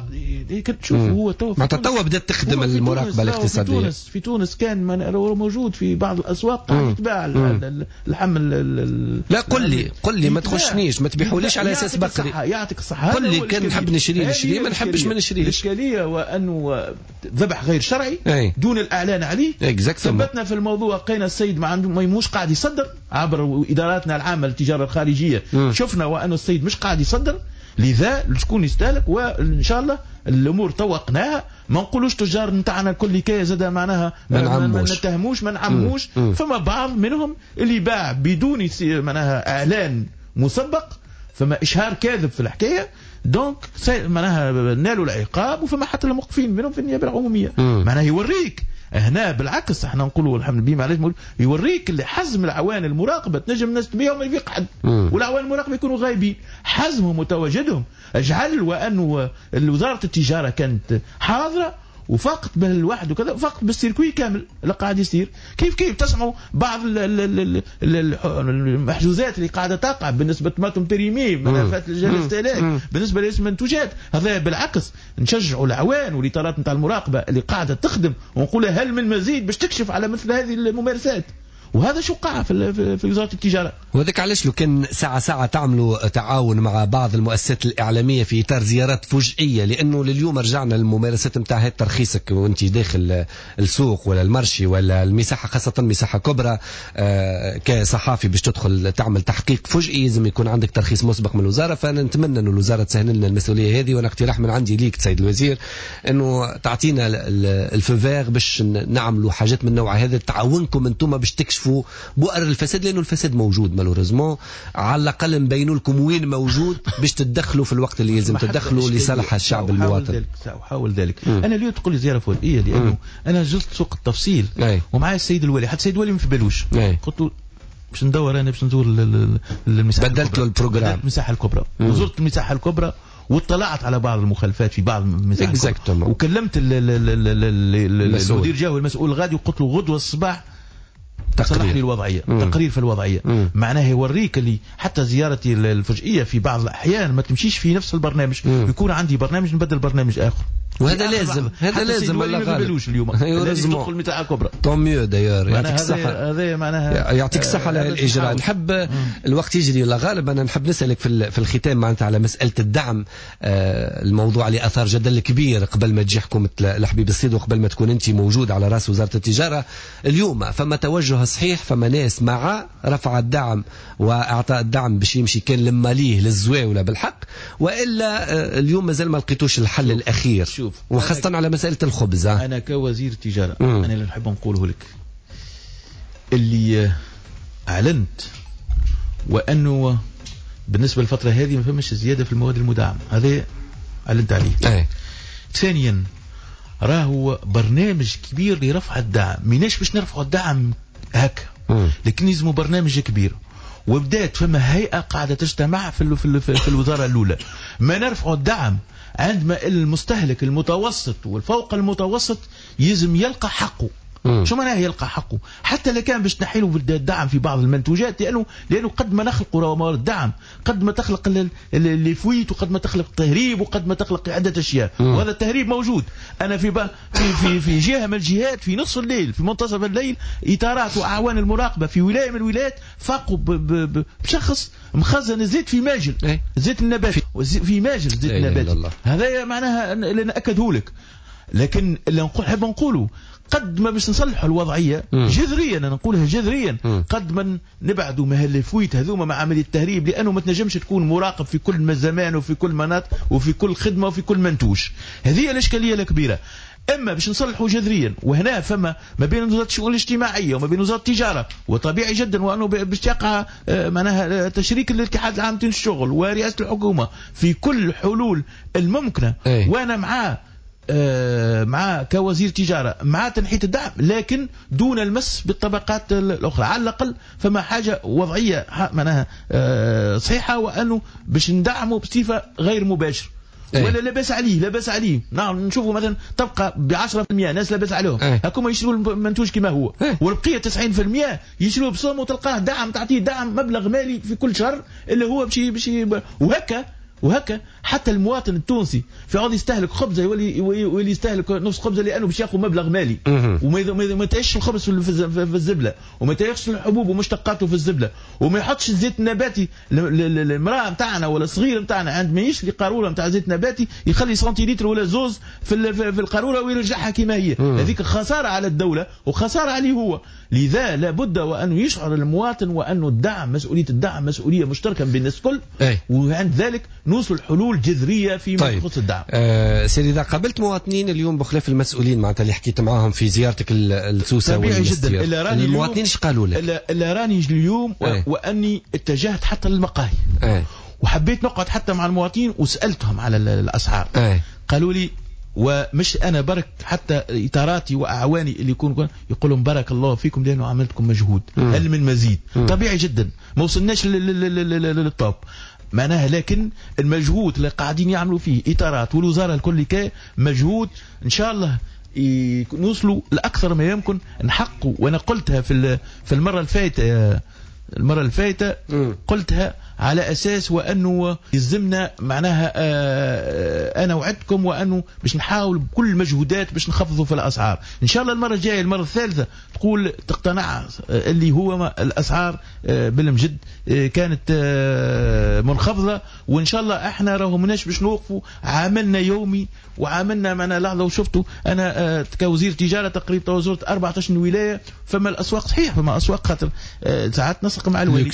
تشوف هو توا بدات تخدم المراقبه الاقتصاديه في تونس كان موجود في بعض الاسواق يتباع اللحم. لا قل لي ما تخشنيش ما تبيحوليش على اساس بقري. يعطيك الصحه. قل لي كان نحب نشري ما نحبش ما نشريش. الاشكاليه وانه ذبح غير شرعي دون الاعلان عليه. ثبتنا في الموضوع، لقينا السيد ما يموش قاعد يصدر عبر اداراتنا العامه للتجاره الخارجيه. شفنا وانه السيد مش قاعد يصدر، لذا شكون يستهلك. وان شاء الله الامور توقناها. ما نقولوش تجار نتاعنا الكل كي زاد معناها ما نتهموش ما نعموش. فما بعض منهم اللي باع بدون معناها اعلان مسبق، فما اشهار كاذب في الحكايه. دونك معناها نالوا العقاب، وفما حتى الموقفين منهم في النيابه العموميه. معناها يوريك هنا بالعكس احنا نقولوا الحمد لله معليش يوريك اللي حزم العوان المراقبه تنجم الناس تبيعهم ما يقعد، والعوان المراقبه يكونوا غايبين. حزمهم وتواجدهم اجعل وانه وزاره التجاره كانت حاضره وفقط بالواحد وكذا، فقط بالسيركوي كامل اللي قاعد يصير. كيف تسمعوا بعض المحجوزات اللي قاعده تقع بالنسبه لطماطم تريمي، ملفات الاستهلاك، بالنسبه للمنتوجات. هذا بالعكس نشجعوا العوان والاطارات نتاع المراقبه اللي قاعده تخدم، ونقولها هل من مزيد باش تكشف على مثل هذه الممارسات. وهذا شو قاع في وزارة التجارة. وذلك علاش لو كان ساعة تعملوا تعاون مع بعض المؤسسات الإعلامية في إطار زيارات فجئية، لأنه لليوم رجعنا للممارسات نتاع هذا ترخيصك وانت داخل السوق ولا المرشي ولا المساحة، خاصة مساحة كبرى كصحافي باش تدخل تعمل تحقيق فجئي لازم يكون عندك ترخيص مسبق من الوزارة. فأنا نتمنى أن الوزارة تسهل لنا المسؤولية هذه، وأنا اقتراح من عندي ليك سيد الوزير أنه تعطينا الفوفير باش نعملوا حاجات من النوع هذا، تعاونكم أنتم باش تكشفوا بؤر الفساد، لأنه الفساد موجود مالوريزمون. على الأقل نبينوا لكم وين موجود باش تدخلوا في الوقت اللي لازم تدخلوا لصالح الشعب المواطن. سأحاول ذلك. أنا اليوم تقول لي زيارة فوزية لأنه أنا جلست سوق التفصيل ومعي السيد الولي، حتى السيد الولي ما في بالوش. قلت له باش ندور أنا باش نزور المساحة. بدلت له البروجرام المساحة الكبرى. وزرت المساحة الكبرى واطلعت على بعض المخالفات في بعض المساحة، وكلمت المدير جاوي المسؤول غادي، وقلت له غدوة الصباح صلح لي الوضعية. تقرير في الوضعية. معناه يوريك اللي حتى زيارتي الفجئية في بعض الأحيان ما تمشيش في نفس البرنامج، يكون عندي برنامج نبدل برنامج آخر. وهذا لازم الله غالب اليوم لازم تدخل متاع كبرى. طوميو داير يعطيك الصحة. هذا معناها يعطيك الصحة على الإجراء. نحب الوقت يجري الله غالب. أنا نحب نسألك في الختام معناتها على مسألة الدعم، الموضوع اللي أثار جدل كبير قبل ما تجي حكومة الحبيب السيد وقبل ما تكون أنت موجود على رأس وزارة التجارة. اليوم فما توجه صحيح، فما ناس مع رفع الدعم وإعطاء الدعم باش يمشي كان لما ليه للزواولة بالحق، وإلا اليوم مازال ما لقيتوش الحل الأخير، وخاصة على مسألة الخبز. أنا كوزير تجارة أنا اللي نحب نقوله لك اللي أعلنت وأنه بالنسبة للفترة هذه ما فمش زيادة في المواد المدعمة، هذا أعلنت عليه. ثانيا راهو برنامج كبير لرفع الدعم، ميناش باش نرفع الدعم هكا، لكن يلزموا برنامج كبير. وبدات فما هيئة قاعدة تجتمع في الوزارة الأولى. ما نرفع الدعم عندما المستهلك المتوسط والفوق المتوسط يلزم يلقى حقه. شو معناه يلقى حقه؟ حتى لو كان باش نحيلوا الدعم في بعض المنتوجات، لأنه قد ما نخلقوا موارد دعم قد ما تخلق اللي فويت، وقد ما تخلق تهريب، وقد ما تخلق عدة أشياء. وهذا التهريب موجود. أنا في جهة من الجهات في نصف الليل في منتصف الليل إطارات وأعوان المراقبة في ولاية من الولايات فاقوا بشخص مخزن زيت في ماجل، زيت النبات في ماجل، زيت النبات. هذا معناها اللي نأكده لك. لكن اللي نحب نقوله قد ما باش نصلحوا الوضعية جذريا، أنا نقولها جذريا، قد ما نبعدوا مهل الفويت هذوما مع عملية التهريب، لأنه ما تنجمش تكون مراقب في كل زمان وفي كل مناطق وفي كل خدمة وفي كل منتوج. هذه الإشكالية الكبيرة. اما باش نصلحوا جذريا، وهنا فما ما بين وزاره الشؤون الاجتماعيه وما بين وزاره التجاره، وطبيعي جدا وانه باش يقع معناها تشريك الاتحاد العام للشغل ورئاسه الحكومه في كل الحلول الممكنه. وانا مع كوزير تجارة مع تنحية الدعم، لكن دون المس بالطبقات الأخرى. على الأقل فما حاجة وضعية معناها صحيحة، وأنه باش ندعمه بصفة غير مباشر. ولا لا باس عليه، لا باس عليه. نعم نشوفوا مثلا تبقى ب10% ناس لا باس عليهم، هكما يشتروا المنتوج كما هو، والبقية 90% يشتروا بصوم، وتلقاه دعم، تعطيه دعم مبلغ مالي في كل شهر اللي هو بشي وهكا وهكا حتى المواطن التونسي في عوض يستهلك خبزه يولي يستهلك نص خبزه لانه باش ياخذ مبلغ مالي وما يتعيش الخبز في الزبله وما يتعيش الحبوب ومشتقاته في الزبله وما يحطش الزيت النباتي. المراه نتاعنا ولا الصغير نتاعنا عندما يشري قاروره نتاع زيت نباتي يخلي سنتيلتر ولا زوز في القاروره ويرجعها كما هي. هذيك خساره على الدوله وخساره عليه هو. لذا لابد وأن يشعر المواطن وأنه الدعم مسؤولية الدعم مسؤولية مشتركة بين الناس الكل وعند ذلك نوصل حلول جذرية فيما يخص الدعم. سيدي إذا قابلت مواطنين اليوم بخلاف المسؤولين معناتها اللي حكيت معاهم في زيارتك لسوسة طبيعي جدا. المواطنين ايش قالوا لك؟ اللي راني اليوم وأني اتجهت حتى للمقاهي وحبيت نقعد حتى مع المواطنين وسألتهم على الأسعار. قالوا لي ومش انا برك حتى اطاراتي واعواني اللي يقولون بارك الله فيكم لانه عملتكم مجهود هل من مزيد. طبيعي جدا ما وصلناش للطوب معناها لكن المجهود اللي قاعدين يعملوا فيه اطارات والوزاره الكل كا مجهود ان شاء الله نوصلوا لاكثر ما يمكن نحققوا. وانا قلتها في المره الفائته قلتها على أساس وأنه يلزمنا معناها أنا وعدتكم وأنه باش نحاول بكل المجهودات باش نخفضوا في الأسعار. إن شاء الله المرة الجاية المرة الثالثة تقول تقتنع اللي هو الأسعار بالمجد كانت منخفضة وإن شاء الله إحنا راهو مناش باش نوقفوا. عاملنا يومي وعاملنا معنا لحظة وشفتوا أنا كوزير تجارة تقريبا زرت 14 ولاية. فما الأسواق صحيح فما أسواق خاطر ساعات نسق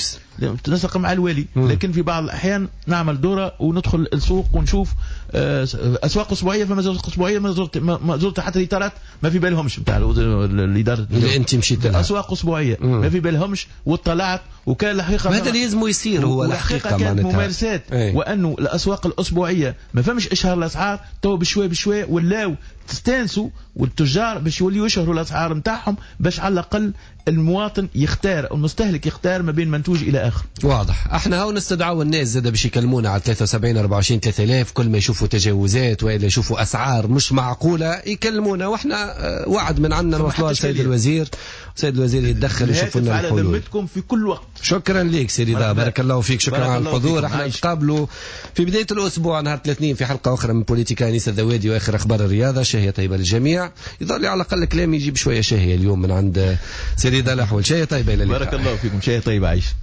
مع الوالي لكن في بعض الأحيان نعمل دورة وندخل السوق ونشوف أسواق أسبوعية. فما زرت أسبوعية ما زرت حتى الإطارات ما في بالهمش بتاع الإدارة اللي أنت مشيت لها أسواق أسبوعية ما في بالهمش واطلعت وكان الحقيقة هذا اللي لازم يصير هو الحقيقة كانت ممارسات وأنه الأسواق الأسبوعية ما فهمش إشهار الأسعار تو بشوية ولاو تستانسوا والتجار باش يوليوا يشهروا الأسعار نتاعهم باش على الأقل المواطن يختار المستهلك يختار ما بين منتوج إلى آخر. واضح. احنا هاو نستدعوا الناس زاد باش يكلمونا على 73 24 3000 كل ما يشوفوا تجاوزات وإلا يشوفوا أسعار مش معقولة يكلمونا واحنا وعد من عندنا نوصلوا للسيد الوزير. سيد الوزير يتدخل يشوف لنا الحلول. على ذمتكم في كل وقت. شكرا لك سيدي بارك الله فيك. شكرا على الحضور. احنا نتقابلوا في بداية الأسبوع نهار الاثنين في حلقة أخرى من بوليتيكا أنيس الذوادي وآخر أخبار الرياضة. شهية طيبة للجميع. يظل لي على الأقل كلام يجيب شوية شهية اليوم من عند سيدي الأحوال. شهية طيبة إلى اللقاء. بارك الله فيكم. شهية طيبة عيش.